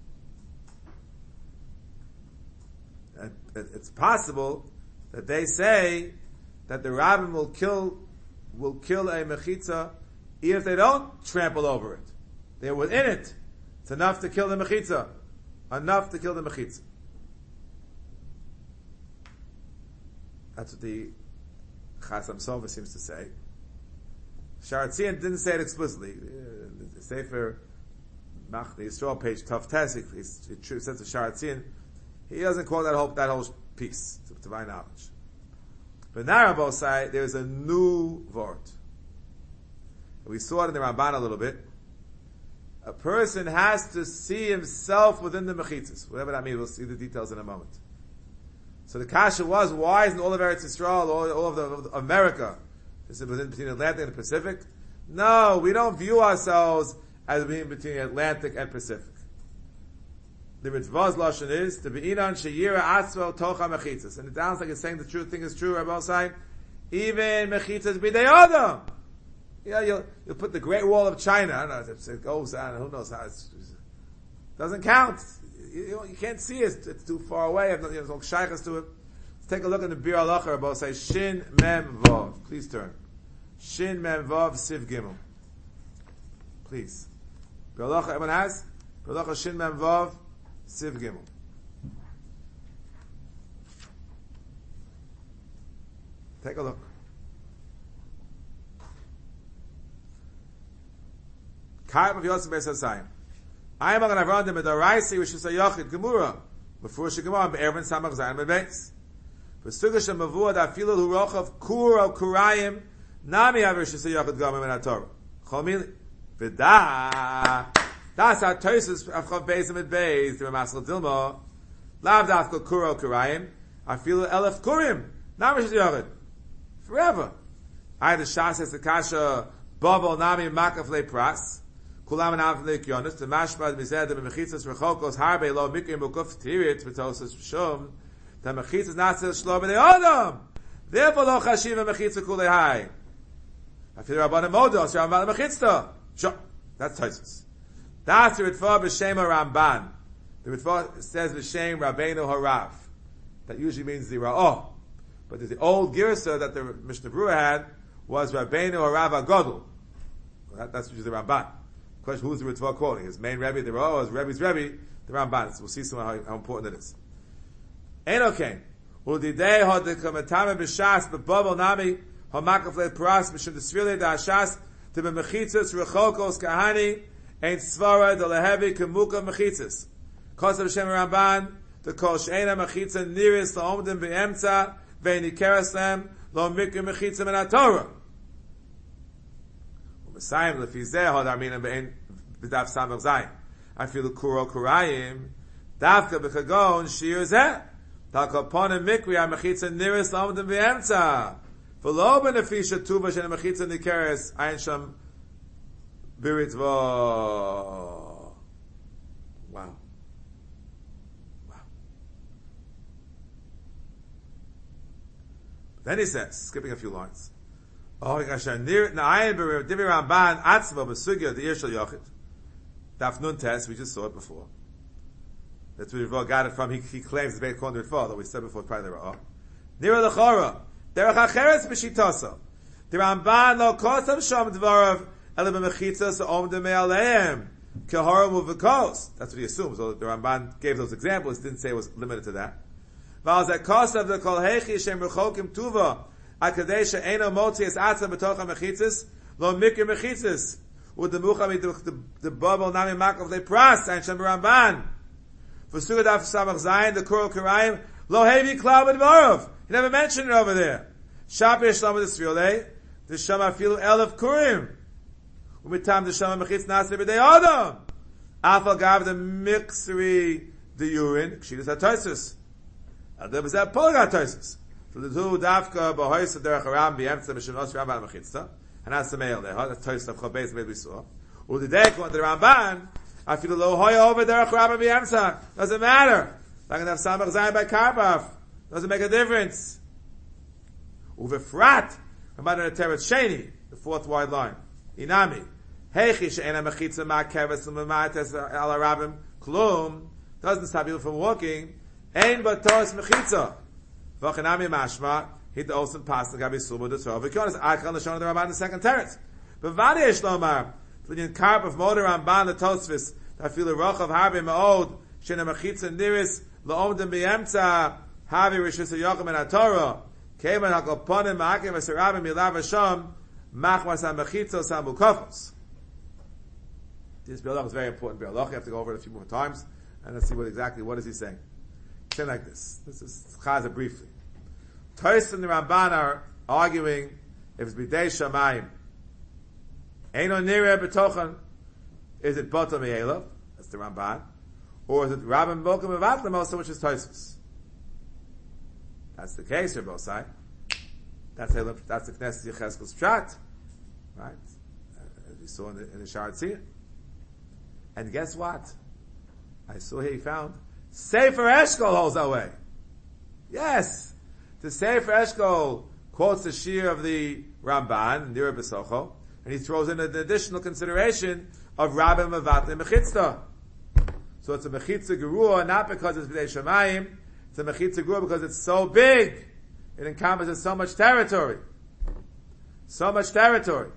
It's possible that they say that the rabbin will kill a mechitza even if they don't trample over it. They're within it. It's enough to kill the mechitza. Enough to kill the mechitza. That's what the Chasam Sofer seems to say. Sharatzian didn't say it explicitly. The Sefer Machne Yisrael page Tav Tesik, he says to Sharatzian, he doesn't quote that whole piece to my knowledge. But Narabo side, there's a new word. We saw it in the Ramban a little bit. A person has to see himself within the mechitzas, whatever that means. We'll see the details in a moment. So the kasha was, why isn't all of Eretz Yisrael, all of America, is it between the Atlantic and the Pacific? No, we don't view ourselves as being between the Atlantic and Pacific. The Ritzvah's lashon is to be inan sheyira atzvel tocha mechitzas, and it sounds like it's saying the true thing is true. Rabbi saying even mechitzas b'dei adam. Yeah, you'll put the Great Wall of China. I don't know if it goes on. Who knows how? It doesn't count. You can't see it. It's too far away. There's no shaychus to it. Let's take a look at the Bir Halacha. Rabbi say Shin Mem Vav. Please turn. Shin Mem Vav Siv Gimel. Please. Bir Halacha. Everyone has? Bir Halacha Shin Mem Vav Siv Gimel. Take a look. Kaim of Yosef Beis Hasayim. I am going to run them at the Raisi, which is a Yochid Gemura. Before she Gemara, Be'ervin Samach Zayin Bebeis. For Sugash and Mavua, da Filu Hu Rochav Kur al Kurayim, Nami Aver Shisa Yochid Gomim in HaTorah. Chomili. V'da. Das HaToisus Avchav Beis Amid Beis, the Ramasal Dilma. Lav dafka kuro kurayim. I feel elef kurim. Not Rishis Yochid. Forever. I had the Shas as the Kasha Babel Nami Makafle Pras. Kulam and Avle Kyonis. The Mashmad Mized the Mechitzas Rechokos Harbe Lo Mikrim Bukuf Tirit V'Tosas Shum. The Mechitzas Nasel Shlo B'nei Adam. Therefore Lo Chashiva Mechitzah Kulei Hai. I feel Rabbanim Modos Rabbanim Mechitzah. Sure. That's Tosus. That's the Ritva B'Shem Ramban. The Ritva says B'Shem Rabbeinu Harav. That usually means the Ra'ah. But the old Girsa that the Mishnah Berurah had was Rabbeinu Harav HaGodol. That's usually the Ramban. The question, who's the Ritva quoting? His main Rebbe, the Ra'ah, his Rebbe's Rebbe, the Ramban. So we'll see some how important it is. Ain't okay. Ulidei hod the kamatame b'shas b'bobel nami hamakafle paras mishum desvile da'ashas to be mechitzas rechokos kahani ain't svara de lehevi kemuka mechitzas. Kosav Shem Ramban the kol she'ena mechitza niris la'omdim be'emtza ve'ni kerasem lo mikra mechitza min ha'torah. U'mesayim lefizeh hod armina be'en b'daf samach zayin. I feel the kuro kurayim davka b'chagon shir zeh. Takaponim mikri ha-mechitza niris la'omdim be'emtza. V'lo benefisha tuva she'ena mechitza nikeres ayin sham biritzvo. Wow. Then he says, skipping a few lines, Oh, Gasher near Na'ayin Divi Ramban Atzma B'Sugya the Irshal Yochid. Daf Nun Tes, we just saw it before. That's where Ritva got it from. He claims the Beit Kondor Ritva, though we said before prior to the Ra'ah. Nira L'chora Derech Acheres B'Shitasa. The Ramban Lo Kosav Shom Dvarav Ele B'Mechitzas Omdem Me'aleim Kehoram Uvekos. That's what he assumes. So the Ramban gave those examples, didn't say it was limited to that. V'al Kosav the Kol Hechi Shem Rechokim Tuva Akadesha Eino Motzias Atzah B'tocha Mechitzas Lo Mikir Mechitzas with the Muchami the bubble Nami Makov Le Pras and Shem Ramban for Sugadaf Samach Zayin the Kuro Karayim Lo Hevi Klav Advarov. He never mentioned it over there. Shapi Shlama Desviole the Shama Filu Elef Kurim Umitam the Shama Mechitz Nasir B'dei Adam Afal Gav the Mixri the urine Kshidas HaToisus Adab is that Polga HaToisus. So the two Dafka B'hois Derech Haram B'yemtza Mishanos Ramban Mechitzta and that's the male there. That's Toisus of Chabez we saw. Udidek on the Ramban I feel low hoya over Derech Haram B'yemtza doesn't matter. Like an Samach Zayin by Karbav doesn't make a difference. Uvefrat Ramban Teretz Sheni the fourth wide line Inami Heichi She'ena Mechitza Ma Keves L'Mamates Al Arabim Klum doesn't stop you from walking. Ein Batos Mechitza V'chanami Mashma Hid Olsen Pasuk Gabi Suba the Torah V'kyonis Akal Nashon the Ramban the second teretz. But Vadi Eshlomar L'nyan Karp of Moder Ramban the Tosfis I feel the Roch of Harbi Ma'od Shena Mechitza Niris L'Omdim B'yemtza Havi Rishis HaYochim and HaTorah Keman HaKoponim Ma'akim V'Serabim Milav Hashem Machmas HaMechitza Samukofos. This Be'alach is very important. Be'alach, you have to go over it a few more times and let's see what is he saying. Say like this. This is Chaza briefly. Tois and the Ramban are arguing if it's B'dei Shamayim. Eino Nireh B'tochan, is it Bottom Me'elav? That's the Ramban. Or is it Rabban Bokum Mevatlam also, which is Toisus? That's the case, Rabbi Osai. That's the Knesset Yecheskel's Pshat. Right? As we saw in the Sha'ar Tziyah. And guess what? I saw here he found Sefer Eshkol holds that way. Yes. The Sefer Eshkol quotes the shir of the Ramban, Nira B'Socho, and he throws in an additional consideration of Rabbi Mevatli Mechitzta. So it's a Mechitza Gerua, not because it's B'dei Shamayim, it's a Mechitza Gerua because it's so big. It encompasses so much territory. So much territory.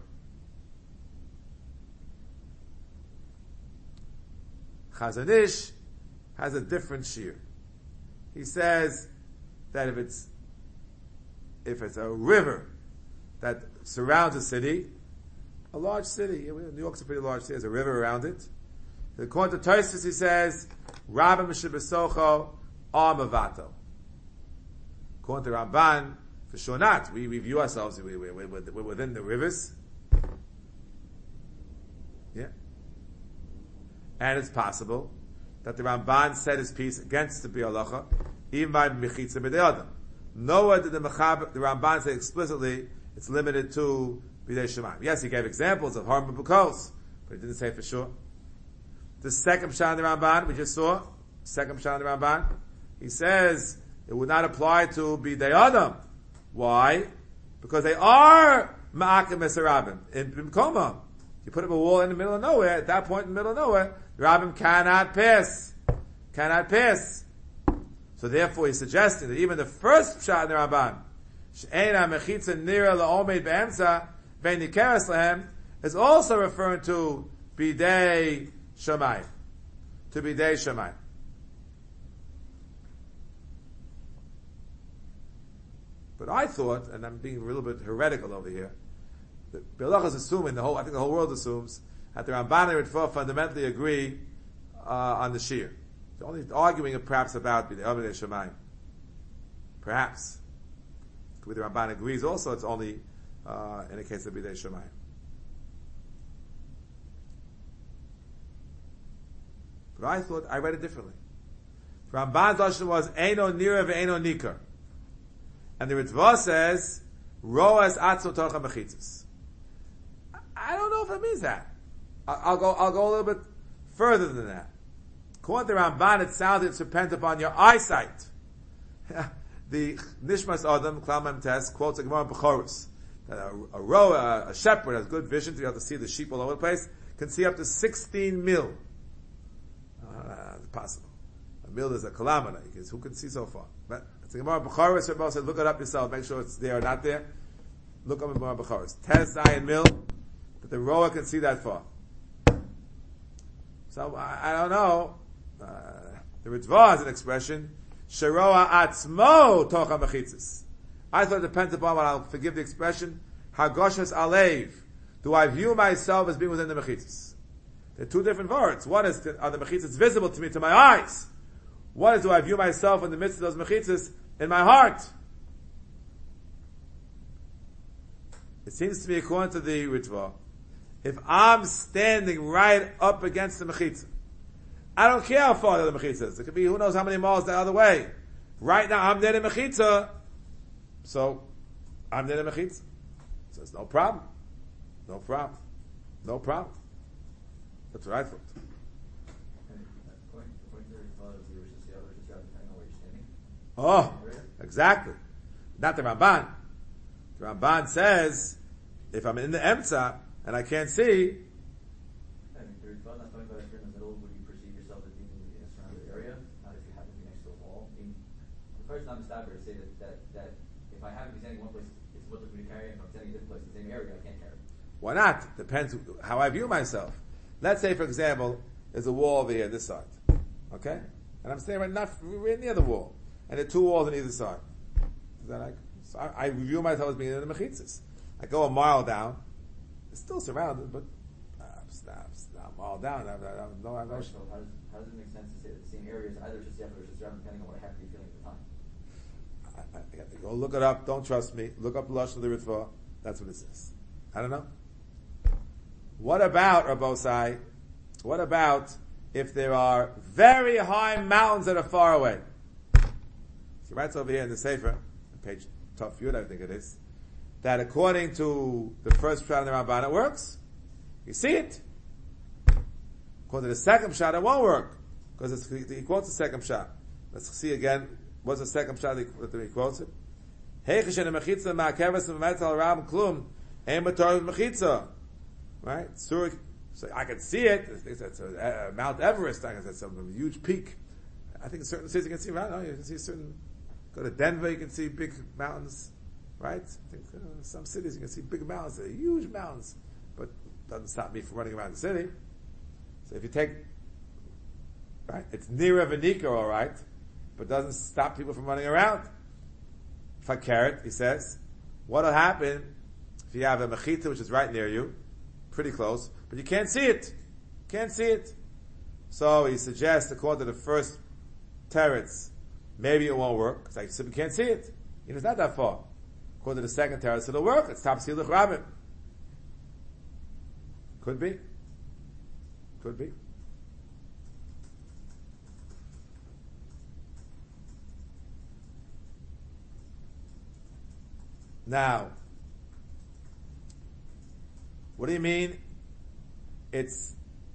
Chazon Ish has a different shir. He says that if it's a river that surrounds a city, a large city, New York's a pretty large city, there's a river around it. According to Tosfos, he says, Rabba Mishibesocho Amavato. According to Ramban, for sure not. We view ourselves, we're within the rivers. Yeah. And it's possible that the Ramban said his piece against the Bialacha, even by Mechitza B'dei Adam. Nowhere did the Ramban say explicitly it's limited to B'dei Shemayim. Yes, he gave examples of Harm and Bukos, but he didn't say for sure. The second Pshat in the Ramban, we just saw, second Pshat in the Ramban, he says it would not apply to B'dei Adam. Why? Because they are Ma'akim Esarabim in Bimkomah. You put up a wall in the middle of nowhere, at that point in the middle of nowhere, the Rabbim cannot pass. Cannot pass. So therefore he's suggesting that even the first Pshat in the Ramban, She'ena Mechitza Nira La'omed Be'emtza Bein Nikeres Lahem, is also referring to B'dei Shamayim. To B'dei Shamayim. But I thought, and I'm being a little bit heretical over here, that Bialach is assuming, I think the whole world assumes, that the Ramban and Ritva fundamentally agree on the Shir. They're only arguing perhaps about the B'dei Shamayim. Perhaps. With the Ramban agrees also, it's only in the case of B'dei Shamayim. But I thought, I read it differently. The Ramban's Lashon was, Eino Nira ve'Eino Nikar. And the Ritva says, Roas Atzo Torcha Mechitzis. I don't know if that means that. I'll go a little bit further than that. According to Ramban, it sounds it's depends upon your eyesight. The Nishmas Adam, Klamam Test, quotes a Gemara Bechorus, that a shepherd has good vision to be able to see the sheep all over the place, can see up to 16 mil. It's possible. A mil is a kilometer. Who can see so far? But it's a Gemara Bechorus, Rebbe said, look it up yourself, make sure it's there or not there. Look up Gemara Bechorus. Test Zion mil, that the rower can see that far. So, I don't know. The Ritva has an expression, Sheroa atzmo tocha mechitzis. I thought it depends upon what I'll forgive the expression, Hagoshas alev. Do I view myself as being within the mechitzis? They're two different words. One is, are the mechitzis visible to me, to my eyes? One is, do I view myself in the midst of those mechitzis in my heart? It seems to me, according to the Ritva, if I'm standing right up against the mechitzah, I don't care how far the mechitzah is. It could be who knows how many miles the other way. Right now, I'm near the mechitzah, so I'm near the mechitzah. So it's no problem. No problem. No problem. That's what I thought. Oh, exactly. Not the Ramban. The Ramban says, if I'm in the Emtza, and I can't see,
I mean, you're not talking about if you're in the middle, would you perceive yourself as being in a surrounded area? Not if you happen to be next to a wall. I mean, the first time established say that if I happen to be standing in one place, it's what for me to carry. If I'm standing in a different place, in the same area, I can't carry.
Why not? Depends how I view myself. Let's say, for example, there's a wall over here, this side. Okay? And I'm standing right near the wall. And there are two walls on either side. Is that like? So I view myself as being in the mechitzas. I go a mile down. It's still surrounded, but a mile down. I have no notion.
So how does it make sense to say that the same area is either just or just surrounded, depending on what I happen to be feeling at the time?
I have to go look it up. Don't trust me. Look up the Lashon of the Ritva. That's what it says. I don't know. What about, Rabosai? What about if there are very high mountains that are far away? He writes over here in the Sefer, page Tov Yud, I think it is, that according to the first Pshat in the Ramban, it works. You see it. According to the second Pshat, it won't work. Because he quotes the second Pshat. Let's see again. What's the second Pshat that he quotes it? Right? So I can see it. It's Mount Everest. I can see some huge peak. I think in certain cities you can see, right? No, you can see certain, go to Denver, you can see big mountains. Right? I think some cities you can see big mountains. They're huge mountains. But it doesn't stop me from running around the city. So if you take, right, it's near Evanika, all right, but doesn't stop people from running around. Fakert, he says, what'll happen if you have a mechita which is right near you, pretty close, but you can't see it. Can't see it. So he suggests, according to the first teretz, maybe it won't work, because I simply can't see it. It's not that far. According to the second teretz, it'll work. It's top siluch rabbim. Could be. Could be. Now, what do you mean? It's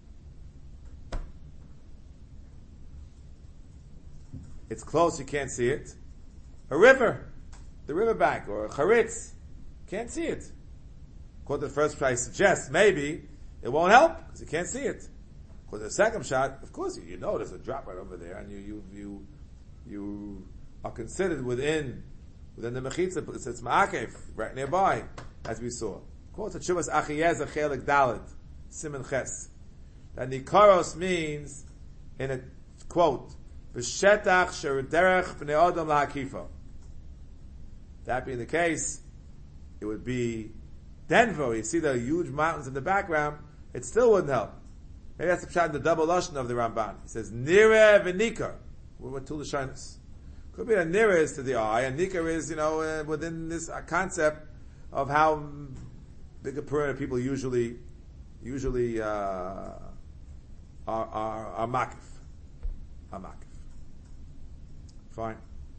close, you can't see it. A river, the riverbank, or a charitz, can't see it. According to the first shot, I suggest maybe it won't help because you can't see it. According to the second shot, of course you know there's a drop right over there, and you are considered within the mechitza. It's ma'akev right nearby, as we saw. According to Chuvas Achiyezah Chelik Dalet Siman Ches, that nikaros means in a quote v'shetach sheriderech b'nei adam lahakifa. That being the case, it would be Denver. You see the huge mountains in the background. It still wouldn't help. Maybe that's the pshat in the double lashon of the Ramban. He says nira v'nika. What two lashonos? Could be that nira is to the eye, and nika is within this concept of how big a perimeter people usually are makif. Are makif. Fine.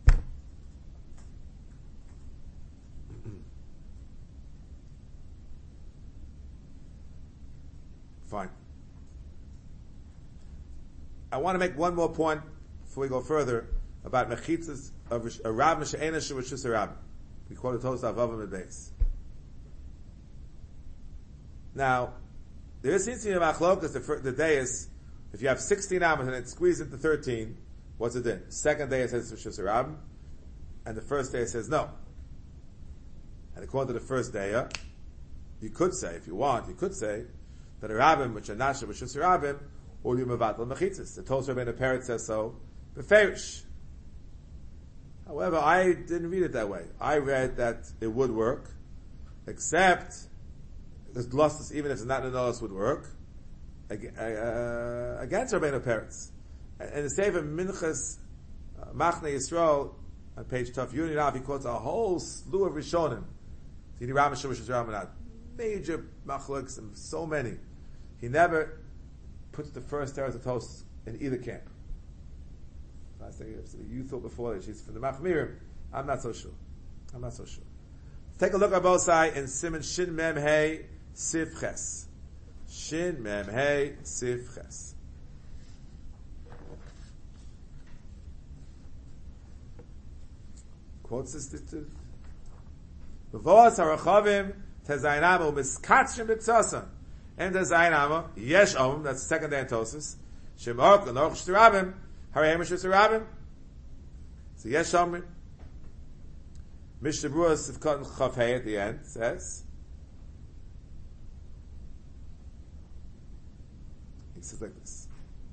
Fine. I want to make one more point before we go further about mechitzas of a rab m'she'ena sh'rishus a rab. We quoted Tosaf Avavim and Beis. Now, there seems to be a machlokas. The day is, if you have 16 amos and it's squeezed into 13, what's it then? Second day it says rishus a rab, and the first day it says no. And according to the first day, you could say, if you want, that a rabbim, which are not rishus a rabbim, or you mevatel mechitzas. The Tosaf Rabbeinu Peretz says so, beferish. However, I didn't read it that way. I read that it would work, except this glossus, even if it's not anolos, would work against Rabbeinu Peretz. And the Sefer Minchas Machne Yisrael on page Taf Yuninav, he quotes a whole slew of Rishonim. Major machlokes and so many. He never puts the first teretz of toast in either camp. I was thinking, you thought before that she's from the Machmirim. I'm not so sure. Let's take a look at both sides in Siman Shin Mem Hey Sif Ches. Shin Mem Hey Sif Ches. Quotes this to B'voas HaRachavim Tezaynamo Miskatshim B'Tzosan. And Tezaynamo Yesh Om, that's the second day in Tosis. Shemok L'Noch Sh'Rabim Harei Mishus Rabim. So Yesh Omrim. Mishnah Berurah Sivkot Chav Hey at the end says, he says like this.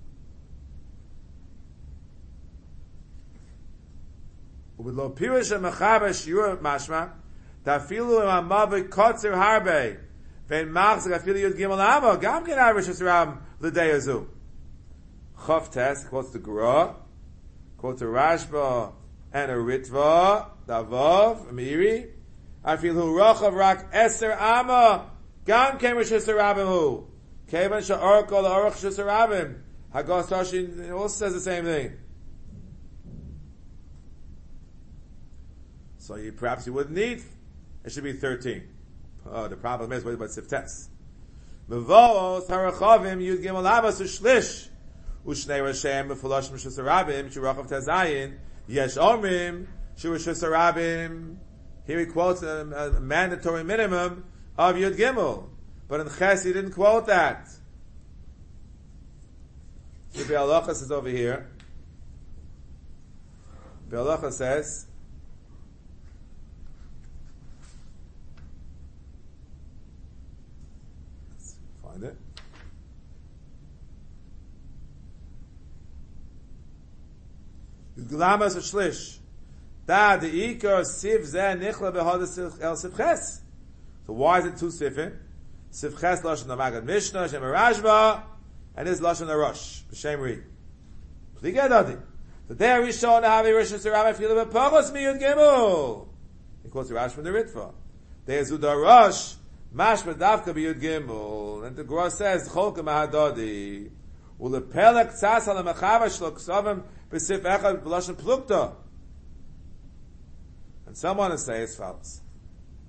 With lo pirish and mechaber shiur mashma, dafilu im amav kotzer harbe, vein machzak afilu yud gimel amo, gam ken arish esram l'dei azu. Chav tes, quotes the Gura, quotes a Rashba, and a Ritva, Davov, Miri, afilu rochav rak eser ama, gam ken arish esram hu, kevan sha'or kol orach shesarabim, Hagos Tashin also says the same thing. So perhaps you wouldn't need. It should be 13. The problem is, what about Siftes? Mevos harachavim yud gimel avos ushlish ushnei rashem b'folosh mishus harabim shurachav tazayin yesh omrim shurishus harabim. Here he quotes a mandatory minimum of yud gimel, but in Ches he didn't quote that. So the Halacha is over here. The Halacha says, find it. Yudlamas Shlish. Da the Ikar Siv Zeh Nichla Behad El Sivches. So why is it two Sifin? Sivches Lashon Amagad Mishnah Shem Rashba, and his Lashon Arosh B'Shem Ri. Pligad Adi. So there we show Nahavi Rishon Sirama Filah B'Pagos Miyud Gimel. He quotes the Rash from the Ritva. There's Udarosh. Mashma Davka B'Yud Gimel, and the Gra says Cholka Mahadadi Ulepelek Tzas Al Mechava Shlok Sovim B'Sif Echad B'Lashon Plukta. And someone will say as follows: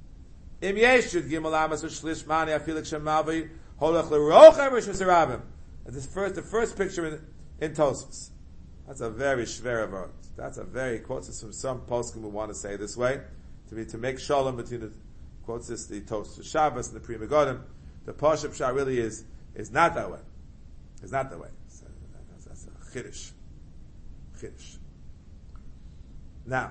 Im yeshud gimel amas u'shlish mani afilik shemavi holach l'rocha rishus harabim. This the first picture in Tosfos. That's a very shver word. That's a very, quotes this from some poskim who want to say this way, to make shalom between the, quotes this, the Tosfos Shabbos and the Pri Megadim. The Pashup Shah really is not that way. It's not that way. That's a chiddush. Chiddush. Now,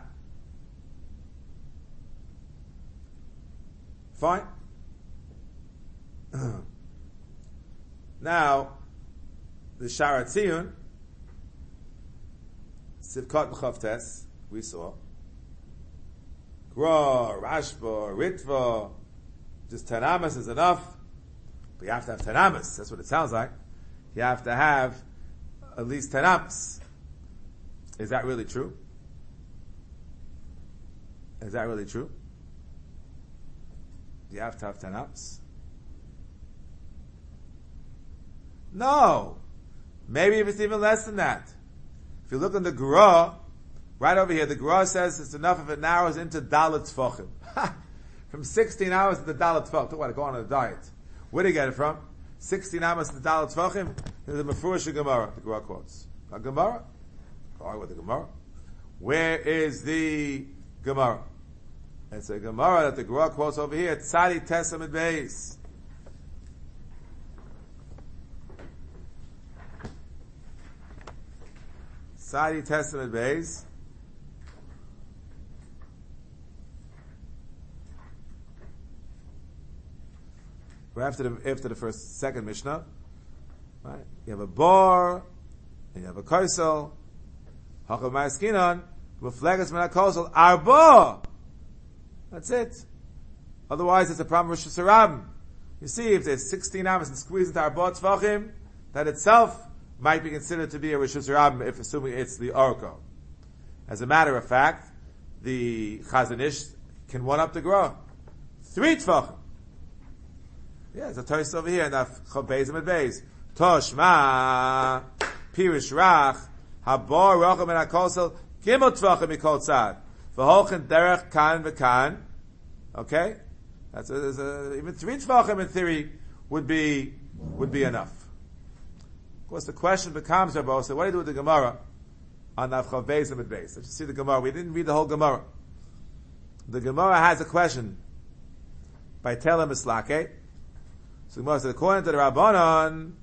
fine. Now, the Shara Tziyun, Sivkot B'Chavtes, we saw. Gra, Rashba, Ritva, just Tanamas is enough. But you have to have Tanamas. That's what it sounds like. You have to have at least Tanamas. Is that really true? Is that really true? Do you have to have Tanamas? No. Maybe if it's even less than that. If you look in the Gra, right over here, the Gra says it's enough if it narrows into Dalet Tfachim. From 16 hours to the Dalet Tfachim. Talk about to go on a diet. Where do you get it from? 16 hours to the Dalet Tfachim. There's a Mefurish Gemara, the Gra quotes. A Gemara? Go with the Gemara. Where is the Gemara? It's a Gemara that the Gra quotes over here. Tzadi Tesam Beis. Tzadi Tesam Beis. We're after the second Mishnah, right? You have a bar, and you have a kaisel. Hacham ma'askinan, muflegas min ha-kaisel, arba. That's it. Otherwise, it's a problem with Rishus Harabim. You see, if there's 16 hours and squeeze into arba tzvachim, that itself might be considered to be a Rishus Harabim, if assuming it's the orko. As a matter of fact, the Chazon Ish can one up the Gra. 3 tzvachim. Yeah, it's a toast over here. Now, Chobeis and Beis. Toshma, Pirish Rach, Habar Rochem and Hakosel, Gimel Tvachim Mikol Tzad. V'holchen Derech Kan V'Kan. Okay? That's even 3 Tvachim in theory would be enough. Of course, the question becomes, Rabbi, so what do you do with the Gemara on Chobeis and Beis? Let's just see the Gemara. We didn't read the whole Gemara. The Gemara has a question by Telem Mislake. So the Gemara said, according to the Rabbanon,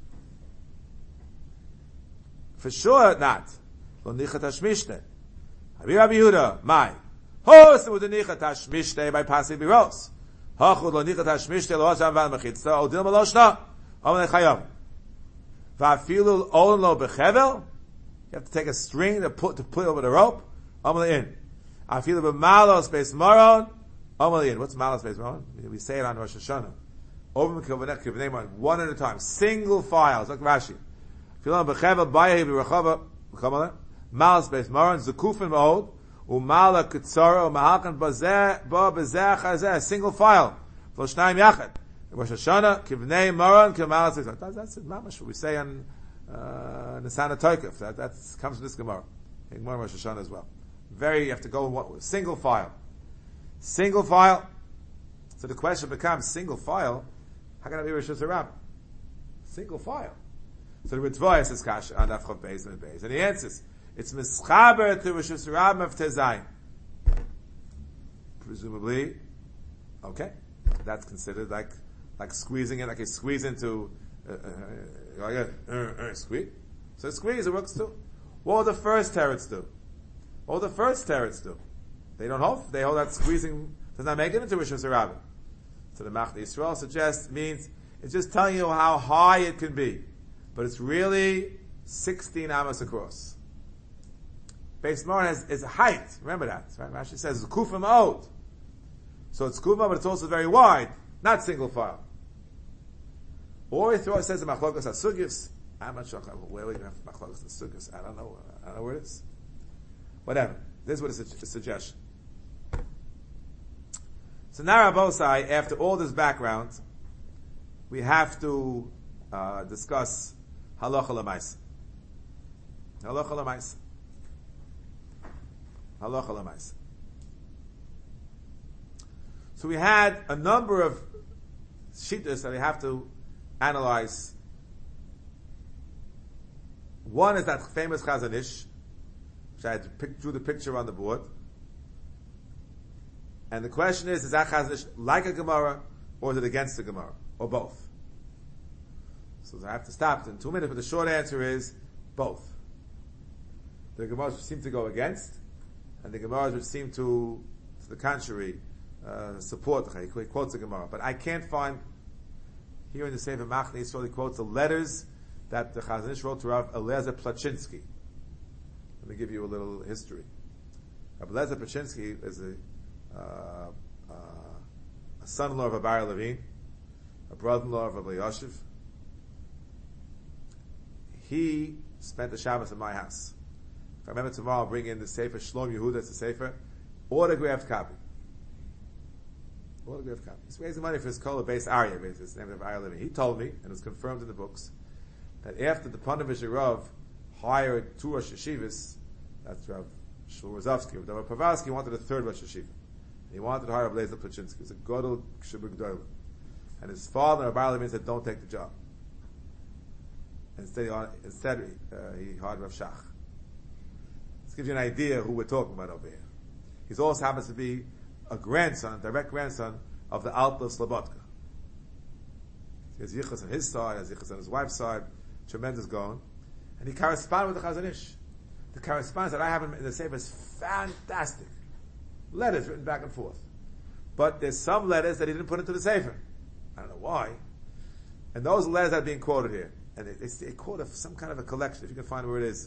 for sure not. Lo nichat hashmishne. Rabbi Yehuda, my. Hos with the nichat hashmishne by Pasi Biros. Hachud lo nichat hashmishne lo hasam val mechitzta odil maloshna. Amalei chayam. Va'afilu olin lo bechevel. You have to take a string to put over the rope. Amalei in. Afilu b'malos beis maron. Amalei in. What's malos beis maron? We say it on Rosh Hashanah. Over one at a time, single files, like Rashi. Filam b'chevel bayehi b'rachava b'kamala malas beis maran zakufin ma'od u'mala kitzara u'mahalkan b'zeh chazeh, single file for shnayim yachad. Rosh Hashanah kivnei maran k'malas beis. That's it, mamash. We say on Nisana Toikef. That comes from this Gemara. In Gemara Rosh Hashanah as well. You have to go single file. Single file. So the question becomes single file. How can I be Rishus Harabim? Single file. So the Ritva says Kash on Daf Chav Beis and Beis, and he answers, it's mischaber to Rishus Harabim of Tezayin. Presumably, that's considered like squeezing it, like you squeeze into squeeze. So squeeze, it works too. What will the first teretz do? They don't hold. They hold that squeezing does not make it into Rishus Harabim. So the Machne Yisrael suggests it's just telling you how high it can be, but it's really 16 amos across. Beis Maran is a height. Remember that, right? Rashi says it's kufim out, so it's kufa, but it's also very wide, not single file. Or it says the machlokas asugis. I'm not sure where we have machlokas asugis. I don't know where it is. Whatever. This is what it's a suggestion. So now, Rabosai, after all this background, we have to discuss halacha l'maisa. Halacha l'maisa. So we had a number of shittas that we have to analyze. One is that famous Chazon Ish, which I drew the picture on the board. And the question is that Chazon Ish like a Gemara, or is it against the Gemara? Or both? So I have to stop in 2 minutes, but the short answer is both. The Gemaras which seem to go against, and the Gemaras which seem to the contrary, support. He quotes the Gemara. But I can't find, here in the Sefer Machne Yisrael, he quotes the letters that the Chazon Ish wrote to Rav Eliezer Plachinsky. Let me give you a little history. Rav Eliezer Plachinsky is a son-in-law of Abar Levine, a brother-in-law of Rabbi Yoshev. He spent the Shabbos in my house. If I remember tomorrow, I'll bring in the Sefer Shlom Yehuda, it's a Sefer, autographed copy. Autographed copy. He's raising money for his Kola based Arya, his name of Arya Levine. He told me, and it was confirmed in the books, that after the Ponevezh Rav hired 2 Rosh Yeshivas, that's Rav Shul Rozovsky, Rav Pavarsky wanted a 3rd Rosh Yeshiva. He wanted to hire Rav Lezer Plachinsky. He was a Godel Shibur Gdolah. And his father, Rabbi Levine, said, don't take the job. Instead, he hired Rav Shach. This gives you an idea who we're talking about over here. He also happens to be a grandson, direct grandson of the Alter Slobodka. He has yichus on his side, has yichus on his wife's side, tremendous going. And he corresponded with the Chazon Ish. The correspondence that I have in the Sefer is fantastic. Letters written back and forth. But there's some letters that he didn't put into the Sefer. I don't know why. And those letters are being quoted here. And it's a quote of some kind of a collection, if you can find where it is.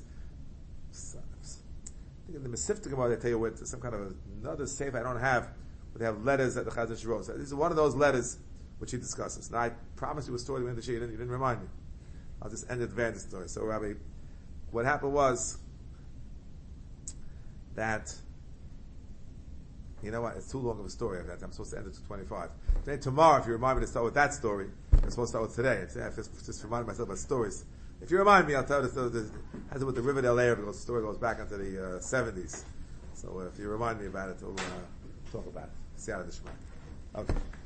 I think in the Mesivta Gemara they tell you with some kind of another Sefer I don't have, but they have letters that the Chazon Ish wrote. So this is one of those letters which he discusses. Now I promised you a story when you didn't remind me. I'll just end at the end of the story. So Rabbi, what happened was that, you know what, it's too long of a story. I'm supposed to end it to 25. Then tomorrow, if you remind me to start with that story, I'm supposed to start with today. I just reminded myself about stories. If you remind me, I'll tell you the story. It has to do with the Riverdale area, because the story goes back into the 70s. So if you remind me about it, we'll talk about it. See how it is. Okay.